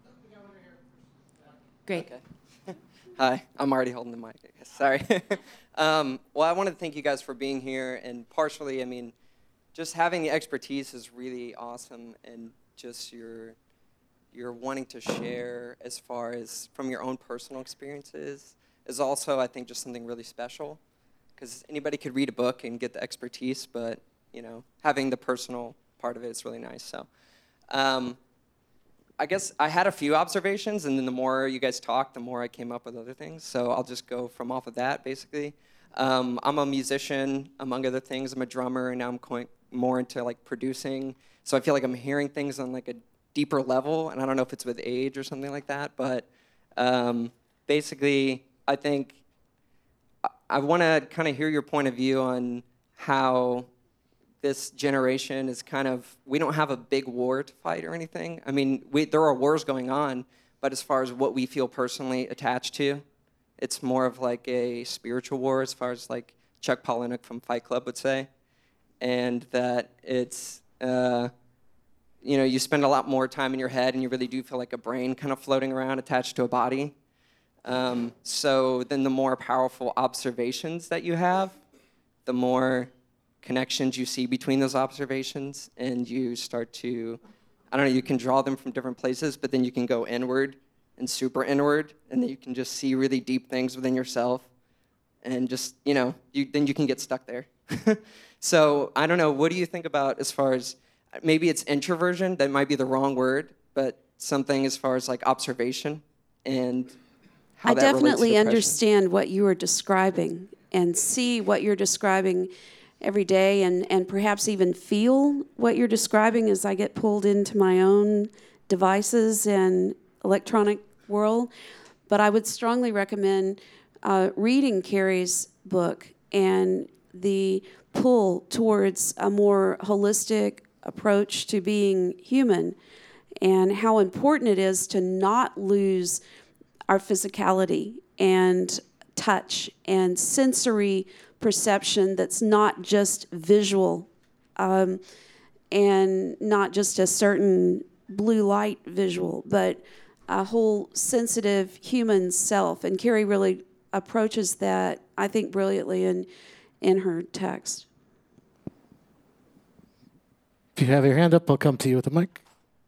Great. Okay. Hi, I'm already holding the mic, I guess. Sorry. um, well, I wanted to thank you guys for being here, and partially, I mean, just having the expertise is really awesome, and just your your wanting to share as far as from your own personal experiences is also, I think, just something really special, because anybody could read a book and get the expertise, but, you know, having the personal part of it is really nice. So um, I guess I had a few observations, and then the more you guys talked, the more I came up with other things. So I'll just go from off of that, basically. Um, I'm a musician, among other things. I'm a drummer, and now I'm going more into, like, producing. So I feel like I'm hearing things on, like, a deeper level, and I don't know if it's with age or something like that, but um, basically, I think I, I want to kind of hear your point of view on how this generation is kind of, we don't have a big war to fight or anything. I mean, we, there are wars going on, but as far as what we feel personally attached to, it's more of like a spiritual war, as far as like Chuck Palahniuk from Fight Club would say, and that it's, uh, you know, you spend a lot more time in your head, and you really do feel like a brain kind of floating around attached to a body. Um, so then the more powerful observations that you have, the more connections you see between those observations, and you start to, I don't know, you can draw them from different places, but then you can go inward and super inward, and then you can just see really deep things within yourself, and just, you know, you, then you can get stuck there. So I don't know, what do you think about as far as, maybe it's introversion, that might be the wrong word, but something as far as like observation and how I that relates to definitely depression? understand what you are describing, and see what you're describing every day, and, and perhaps even feel what you're describing as I get pulled into my own devices and electronic world. But I would strongly recommend uh, reading Carrie's book and the pull towards a more holistic approach to being human, and how important it is to not lose our physicality and touch and sensory perception that's not just visual, um, and not just a certain blue light visual, but a whole sensitive human self. And Carrie really approaches that, I think, brilliantly in, in her text. If you have your hand up, I'll come to you with the mic.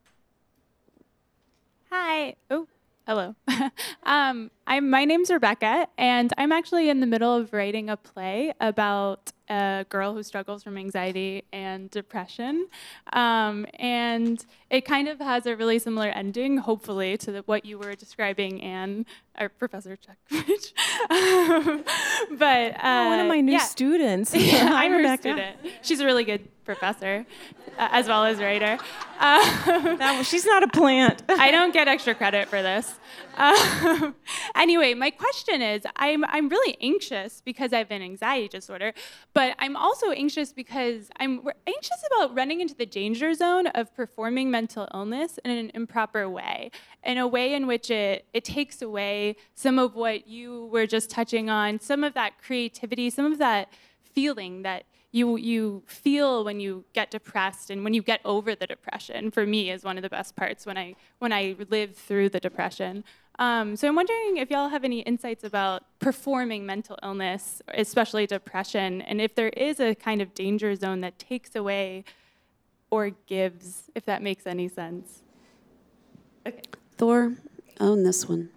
Hi. Oh, hello. um, I'm, my name's Rebecca, and I'm actually in the middle of writing a play about a girl who struggles from anxiety and depression. Um, and it kind of has a really similar ending, hopefully, to the, what you were describing, Anne, or Professor Chuck. um, but uh, oh, one of my new yeah. students. Yeah, Hi, I'm her Rebecca. student. She's a really good professor, uh, as well as writer. Um, that, she's not a plant. I don't get extra credit for this. Um, anyway, my question is, I'm I'm really anxious because I have an anxiety disorder, but I'm also anxious because I'm anxious about running into the danger zone of performing mental illness in an improper way, in a way in which it, it takes away some of what you were just touching on, some of that creativity, some of that feeling that you you feel when you get depressed and when you get over the depression. For me, is one of the best parts when I when I live through the depression. Um, so I'm wondering if y'all have any insights about performing mental illness, especially depression, and if there is a kind of danger zone that takes away or gives, if that makes any sense. Okay. Thor, own this one.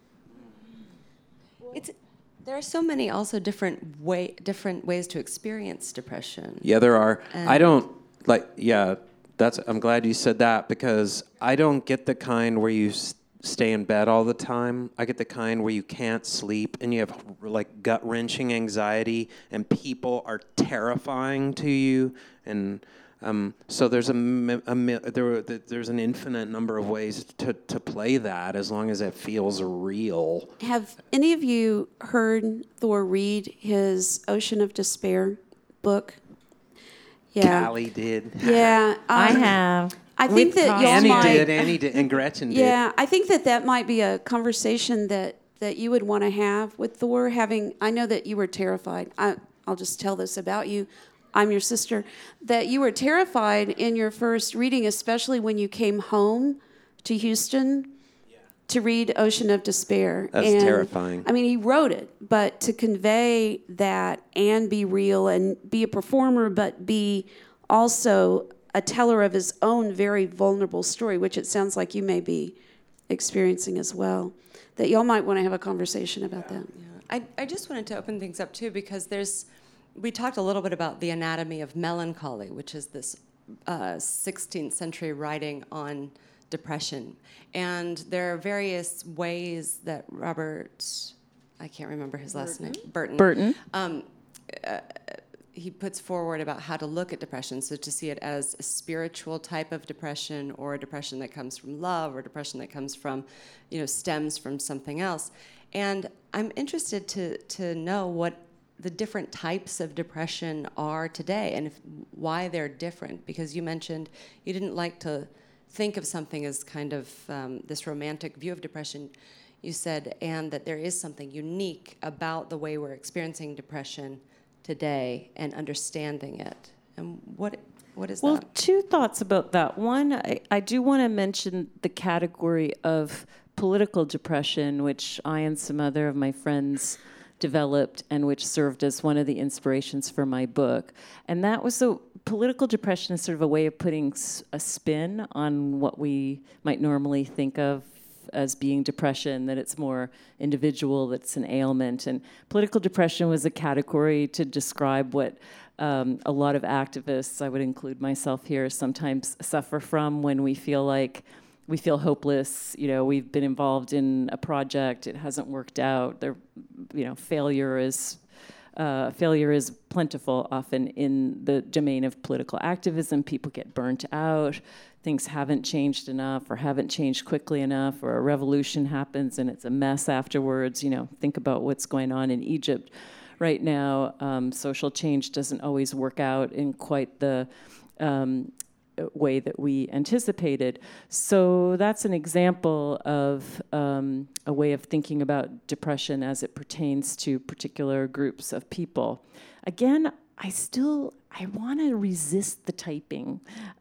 It's, there are so many also different way, different ways to experience depression. Yeah, there are. And I don't, like, yeah, that's, I'm glad you said that, because I don't get the kind where you s- stay in bed all the time. I get the kind where you can't sleep and you have like gut-wrenching anxiety and people are terrifying to you, and um, so there's a, a there there's an infinite number of ways to to play that as long as it feels real. Have any of you heard Thor read his Ocean of Despair book? Yeah, Callie did. Yeah, um, I have. I think that y'all Annie might. did. Annie did, and Gretchen did. Yeah, I think that that might be a conversation that, that you would want to have with Thor. Having, I know that you were terrified. I, I'll just tell this about you. I'm your sister. That you were terrified in your first reading, especially when you came home to Houston yeah. to read Ocean of Despair. That's and, terrifying. I mean, he wrote it, but to convey that and be real and be a performer, but be also a teller of his own very vulnerable story, which it sounds like you may be experiencing as well, that y'all might want to have a conversation about that. Yeah. I, I just wanted to open things up, too, because there's, we talked a little bit about the anatomy of melancholy, which is this uh, sixteenth century writing on depression. And there are various ways that Robert, I can't remember his last Burton? name, Burton. Burton. Um, uh, he puts forward about how to look at depression, so to see it as a spiritual type of depression or a depression that comes from love or depression that comes from, you know, stems from something else. And I'm interested to to know what the different types of depression are today and if, why they're different, because you mentioned you didn't like to think of something as kind of um, this romantic view of depression. You said, and that there is something unique about the way we're experiencing depression today and understanding it. And what what is well, that? Well, two thoughts about that. One, I, I do want to mention the category of political depression, which I and some other of my friends developed and which served as one of the inspirations for my book. And that was a political depression is sort of a way of putting a spin on what we might normally think of as being depression, that it's more individual, that it's an ailment. And political depression was a category to describe what um, a lot of activists, I would include myself here, sometimes suffer from when we feel like we feel hopeless. You know, we've been involved in a project, it hasn't worked out. There, you know, failure is uh, failure is plentiful often in the domain of political activism. People get burnt out. Things haven't changed enough or haven't changed quickly enough, or a revolution happens and it's a mess afterwards. You know, think about what's going on in Egypt right now. Um, social change doesn't always work out in quite the um, way that we anticipated. So that's an example of um, a way of thinking about depression as it pertains to particular groups of people. Again, I still, I want to resist the typing.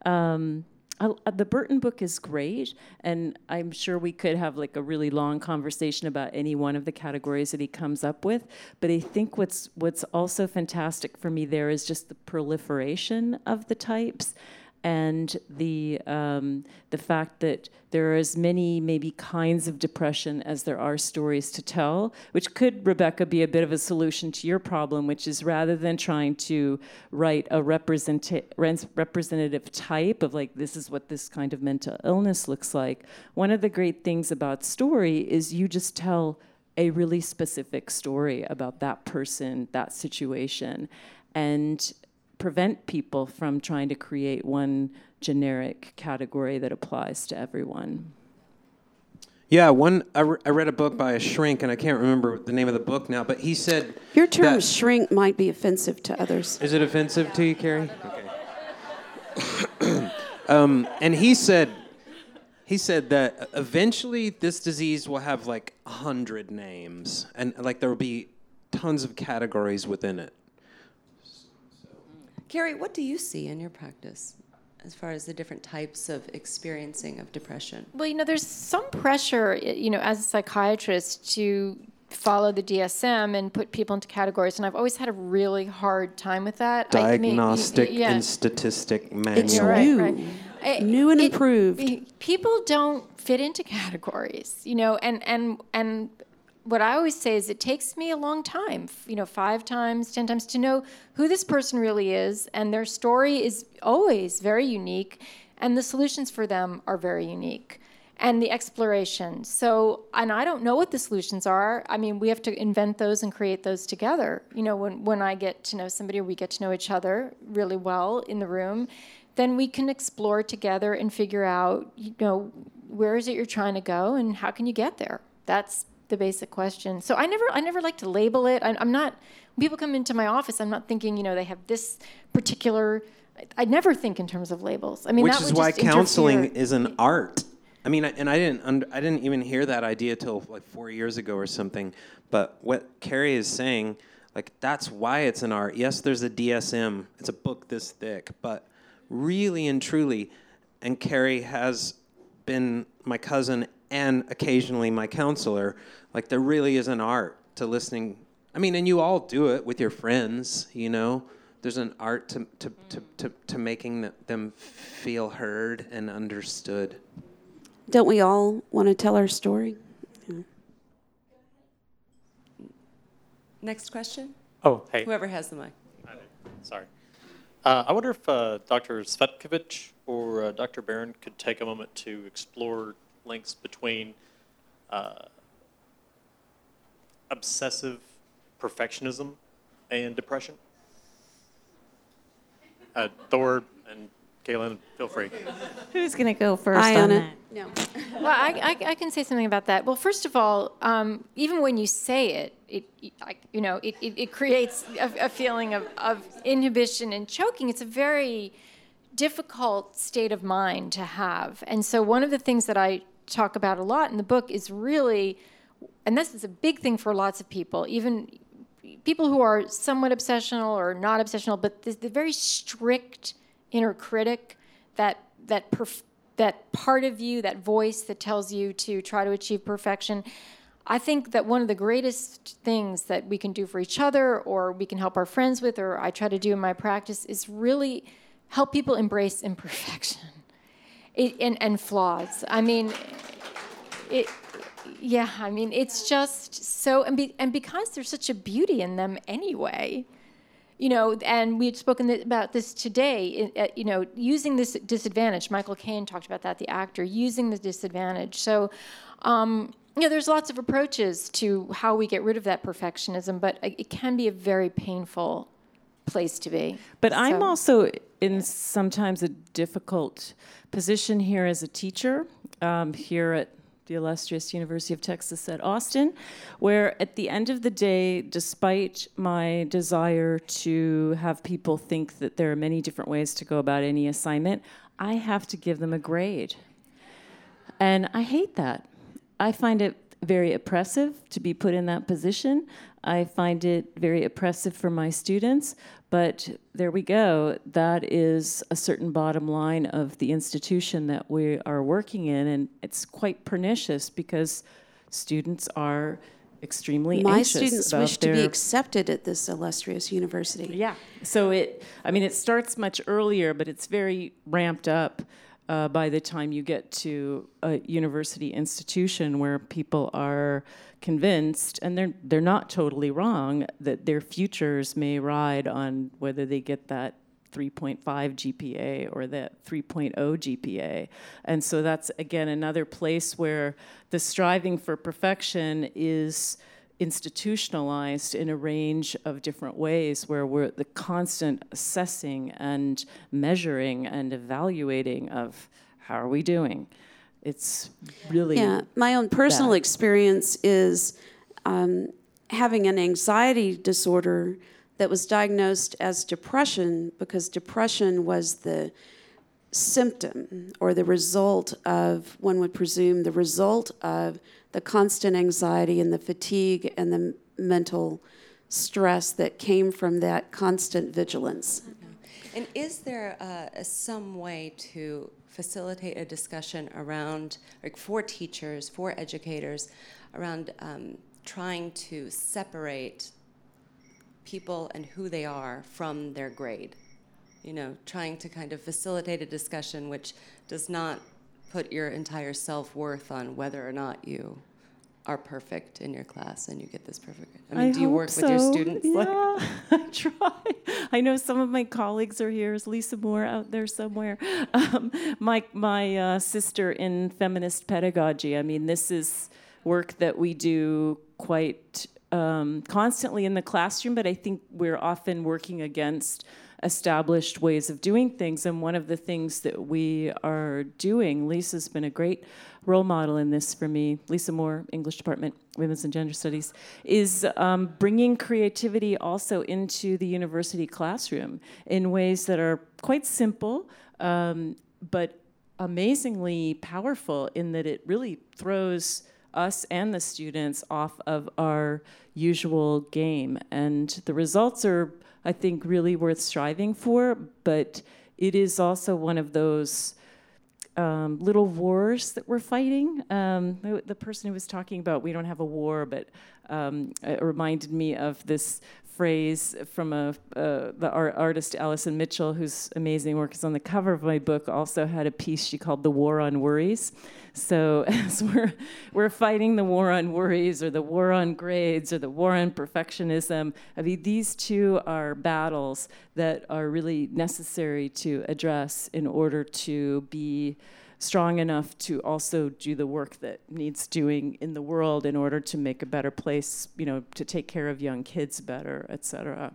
Um, I, the Burton book is great, and I'm sure we could have like a really long conversation about any one of the categories that he comes up with. But I think what's what's also fantastic for me there is just the proliferation of the types, and the um, the fact that there are as many maybe kinds of depression as there are stories to tell, which could, Rebecca, be a bit of a solution to your problem, which is rather than trying to write a representa- representative type of like, this is what this kind of mental illness looks like, one of the great things about story is you just tell a really specific story about that person, that situation, and prevent people from trying to create one generic category that applies to everyone. Yeah, one. I, re- I read a book by a shrink, and I can't remember the name of the book now, but he said... Your term that, shrink might be offensive to others. Is it offensive to you, Carrie? Okay. um, and he said, he said that eventually this disease will have like a hundred names, and like there will be tons of categories within it. Carrie, what do you see in your practice as far as the different types of experiencing of depression? Well, you know, there's some pressure, you know, as a psychiatrist to follow the D S M and put people into categories, and I've always had a really hard time with that. Diagnostic I mean, yeah. and statistic manual. It's Right, new, right. I- new and it- improved. it- people don't fit into categories, you know, and, and, and what I always say is it takes me a long time, you know, five times, ten times to know who this person really is, and their story is always very unique, and the solutions for them are very unique. And the exploration. So, and I don't know what the solutions are. I mean, we have to invent those and create those together. You know, when, when I get to know somebody, or we get to know each other really well in the room, then we can explore together and figure out, you know, where is it you're trying to go and how can you get there? That's the basic question. So I never, I never like to label it. I, I'm not, when people come into my office, I'm not thinking, you know, they have this particular, I, I never think in terms of labels. I mean, Which that is would why just counseling interfere. is an art. I mean, and I didn't, under, I didn't even hear that idea till like four years ago or something. But what Carrie is saying, like, that's why it's an art. Yes, there's a D S M. It's a book this thick, but really and truly, and Carrie has been my cousin and occasionally my counselor. Like, there really is an art to listening. I mean, and you all do it with your friends, you know. There's an art to to to to, to making the, them feel heard and understood. Don't we all want to tell our story? Yeah. Next question? Oh, hey. Whoever has the mic. Sorry. Uh, I wonder if uh, Doctor Svetkovich or uh, Doctor Barron could take a moment to explore links between uh, obsessive perfectionism and depression. Uh, Thor and Kaylin, feel free. Who's going to go first I on on that? it. No. Well, I, I, I can say something about that. Well, first of all, um, even when you say it, it, it I, you know, it, it, it creates a, a feeling of, of inhibition and choking. It's a very difficult state of mind to have. And so one of the things that I talk about a lot in the book is really, and this is a big thing for lots of people, even people who are somewhat obsessional or not obsessional, but the, the very strict inner critic, that that perf- that part of you, that voice that tells you to try to achieve perfection. I think that one of the greatest things that we can do for each other, or we can help our friends with, or I try to do in my practice, is really help people embrace imperfection it, and, and flaws. I mean, it. Yeah, I mean, it's just so, and, be, and because there's such a beauty in them anyway. You know, and we had spoken th- about this today, uh, you know, using this disadvantage. Michael Caine talked about that, the actor, using the disadvantage. So, um, you know, there's lots of approaches to how we get rid of that perfectionism, but it can be a very painful place to be. But so. I'm also in sometimes a difficult position here as a teacher, um, here at the illustrious University of Texas at Austin, where at the end of the day, despite my desire to have people think that there are many different ways to go about any assignment, I have to give them a grade. And I hate that. I find it very oppressive to be put in that position. I find it very oppressive for my students, but there we go. That is a certain bottom line of the institution that we are working in, and it's quite pernicious because students are extremely My anxious students about wish their... to be accepted at this illustrious university. Yeah. So it, I mean, it starts much earlier, but it's very ramped up uh, by the time you get to a university institution where people are convinced, and they're they're not totally wrong, that their futures may ride on whether they get that three point five G P A or that three point oh G P A. And so that's, again, another place where the striving for perfection is institutionalized in a range of different ways, where we're the constant assessing and measuring and evaluating of how are we doing. It's really Yeah, my own personal bad. experience is um, having an anxiety disorder that was diagnosed as depression, because depression was the symptom or the result of, one would presume, the result of the constant anxiety and the fatigue and the mental stress that came from that constant vigilance. And is there uh, some way to facilitate a discussion around, like for teachers, for educators, around um, trying to separate people and who they are from their grade? You know, trying to kind of facilitate a discussion which does not put your entire self-worth on whether or not you are perfect in your class and you get this perfect. I mean, I do you hope work so. with your students? Yeah, Like, I try. I know some of my colleagues are here. Is Lisa Moore out there somewhere? Um, my my uh, sister in feminist pedagogy. I mean, this is work that we do quite um, constantly in the classroom, but I think we're often working against established ways of doing things. And one of the things that we are doing, Lisa's been a great role model in this for me, Lisa Moore, English Department, Women's and Gender Studies, is um, bringing creativity also into the university classroom in ways that are quite simple, um, but amazingly powerful in that it really throws us and the students off of our usual game. And the results are, I think, really worth striving for, but it is also one of those um, little wars that we're fighting. Um, the person who was talking about we don't have a war, but um, it reminded me of this phrase from a uh, the art, artist Alison Mitchell, whose amazing work is on the cover of my book, also had a piece she called "The War on Worries." So as we're we're fighting the war on worries, or the war on grades, or the war on perfectionism, I mean, these two are battles that are really necessary to address in order to be strong enough to also do the work that needs doing in the world in order to make a better place, you know, to take care of young kids better, et cetera.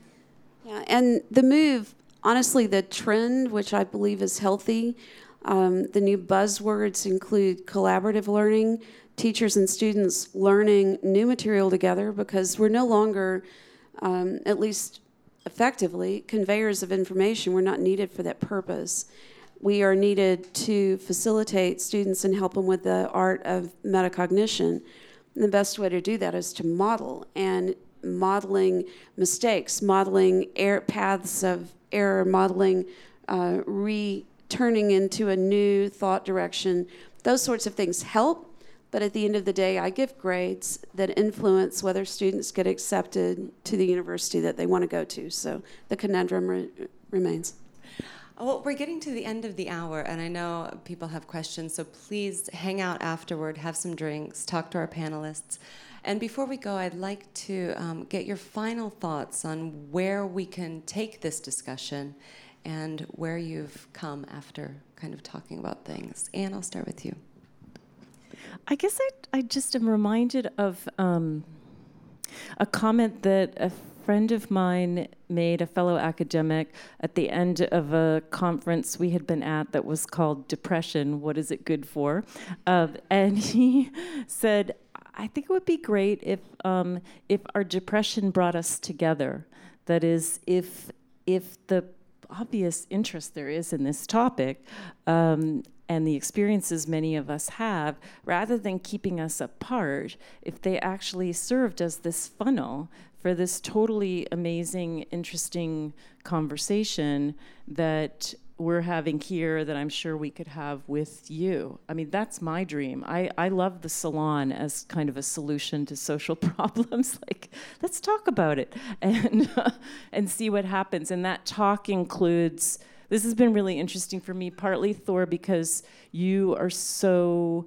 Yeah, and the move, honestly, the trend, which I believe is healthy, um, the new buzzwords include collaborative learning, teachers and students learning new material together, because we're no longer, um, at least effectively, conveyors of information. We're not needed for that purpose. We are needed to facilitate students and help them with the art of metacognition. And the best way to do that is to model, and modeling mistakes, modeling air, paths of error, modeling uh, returning into a new thought direction. Those sorts of things help, but at the end of the day, I give grades that influence whether students get accepted to the university that they want to go to. So the conundrum re- remains. Well, we're getting to the end of the hour, and I know people have questions, so please hang out afterward, have some drinks, talk to our panelists. And before we go, I'd like to um, get your final thoughts on where we can take this discussion and where you've come after kind of talking about things. Anne, I'll start with you. I guess I, I just am reminded of um, a comment that a friend of mine made, a fellow academic, at the end of a conference we had been at that was called Depression, What Is It Good For? Uh, and he said, I think it would be great if um, if our depression brought us together. That is, if if the obvious interest there is in this topic um, and the experiences many of us have, rather than keeping us apart, if they actually served as this funnel for this totally amazing, interesting conversation that we're having here that I'm sure we could have with you. I mean, that's my dream. I, I love the salon as kind of a solution to social problems. Like, let's talk about it and uh, and see what happens. And that talk includes, this has been really interesting for me, partly, Thor, because you are so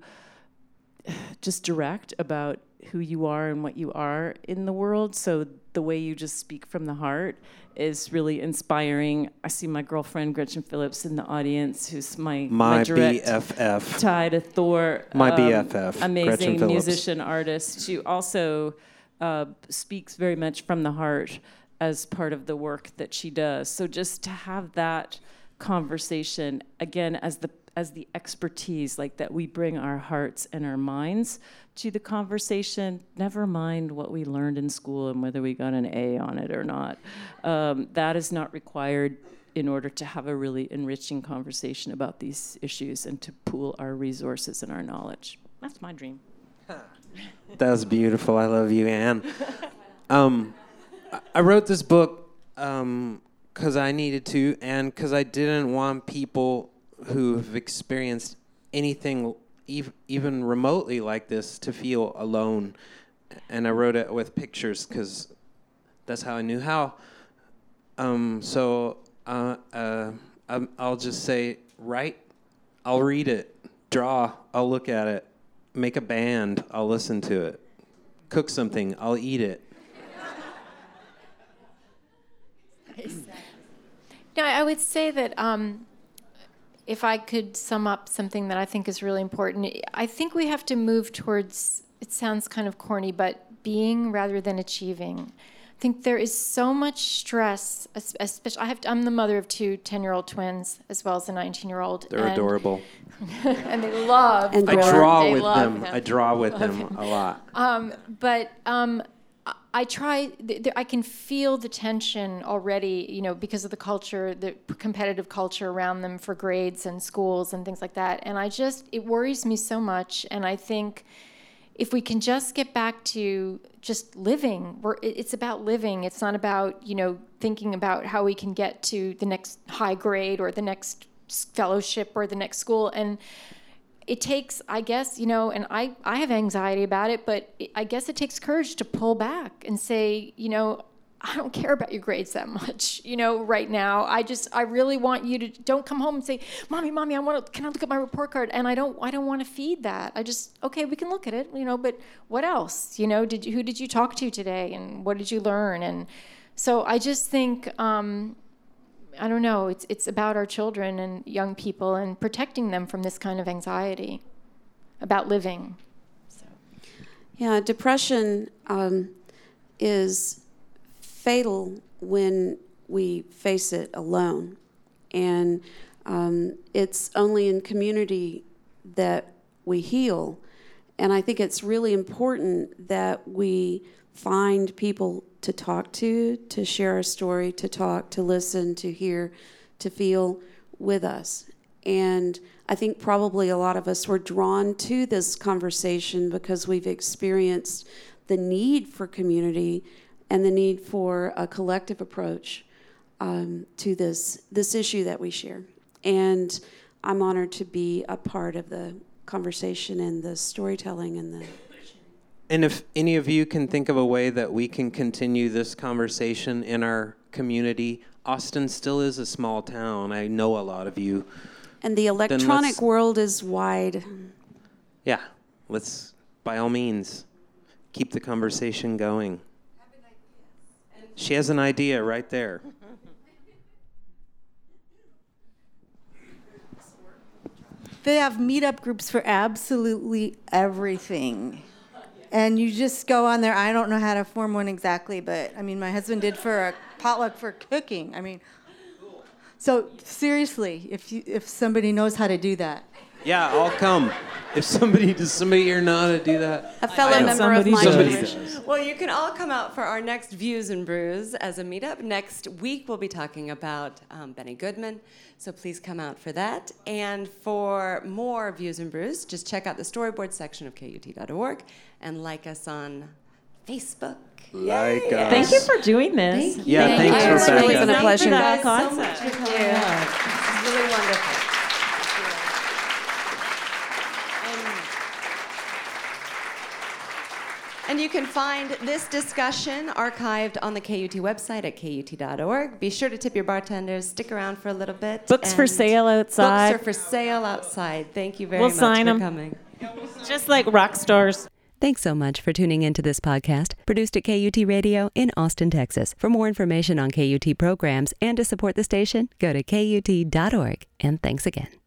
just direct about who you are and what you are in the world. So the way you just speak from the heart is really inspiring. I see my girlfriend Gretchen Phillips in the audience, who's my, my, my direct B F F. tie to Thor. My um, B F F, amazing Gretchen Phillips. musician, artist, who also uh, speaks very much from the heart as part of the work that she does. So just to have that conversation, again, as the as the expertise, like that we bring our hearts and our minds to the conversation, never mind what we learned in school and whether we got an A on it or not. Um, that is not required in order to have a really enriching conversation about these issues and to pool our resources and our knowledge. That's my dream. That's beautiful. I love you, Anne. Um, I wrote this book um, because I needed to, and because I didn't want people who have experienced anything ev- even remotely like this to feel alone. And I wrote it with pictures because that's how I knew how. Um, so uh, uh, I'm, I'll just say, write, I'll read it. Draw, I'll look at it. Make a band, I'll listen to it. Cook something, I'll eat it. No, I would say that um, if I could sum up something that I think is really important, I think we have to move towards, it sounds kind of corny, but being rather than achieving. I think there is so much stress, especially, I have, I'm the mother of two ten-year-old twins, as well as a nineteen-year-old. They're and, adorable. And they love I draw they with love them. I draw with them a lot. Um, but um, I try, th- th- I can feel the tension already, you know, because of the culture, the competitive culture around them for grades and schools and things like that. And I just, it worries me so much. And I think if we can just get back to just living, we're, it's about living. It's not about, you know, thinking about how we can get to the next high grade or the next fellowship or the next school. And it takes, I guess, you know, and I, I have anxiety about it, but it, I guess it takes courage to pull back and say, you know, I don't care about your grades that much, you know, right now. I just, I really want you to, don't come home and say, mommy, mommy, I want to, can I look at my report card? And I don't, I don't want to feed that. I just, okay, we can look at it, you know, but what else? You know, did you, who did you talk to today? And what did you learn? And so I just think, um, I don't know, it's it's about our children and young people and protecting them from this kind of anxiety about living. So. Yeah, depression um, is fatal when we face it alone. And um, it's only in community that we heal. And I think it's really important that we find people to talk to, to share a story, to talk, to listen, to hear, to feel with us. And I think probably a lot of us were drawn to this conversation because we've experienced the need for community and the need for a collective approach um, to this, this issue that we share. And I'm honored to be a part of the conversation and the storytelling and the And if any of you can think of a way that we can continue this conversation in our community, Austin still is a small town. I know a lot of you. And the electronic world is wide. Yeah, let's, by all means, keep the conversation going. She has an idea right there. They have meetup groups for absolutely everything. And you just go on there. I don't know how to form one exactly, but I mean, my husband did for a potluck for cooking. I mean, so seriously, if you, if somebody knows how to do that. Yeah, I'll come. If somebody does somebody here know how to do that? A fellow member of my does. Well, you can all come out for our next Views and Brews as a meetup. Next week, we'll be talking about um, Benny Goodman, so please come out for that. And for more Views and Brews, just check out the storyboard section of K U T dot org and like us on Facebook. Like Yay. us. Thank you for doing this. Thank Yeah, you. thanks, Thank Rebecca. you. It's been a pleasure. Thank you guys so Concept. much for coming out. It's really wonderful. And you can find this discussion archived on the K U T website at K U T dot org. Be sure to tip your bartenders. Stick around for a little bit. Books for and sale outside. Books are for sale outside. Thank you very We'll much sign for 'em. coming. Just like rock stars. Thanks so much for tuning into this podcast, produced at K U T Radio in Austin, Texas. For more information on K U T programs and to support the station, go to K U T dot org. And thanks again.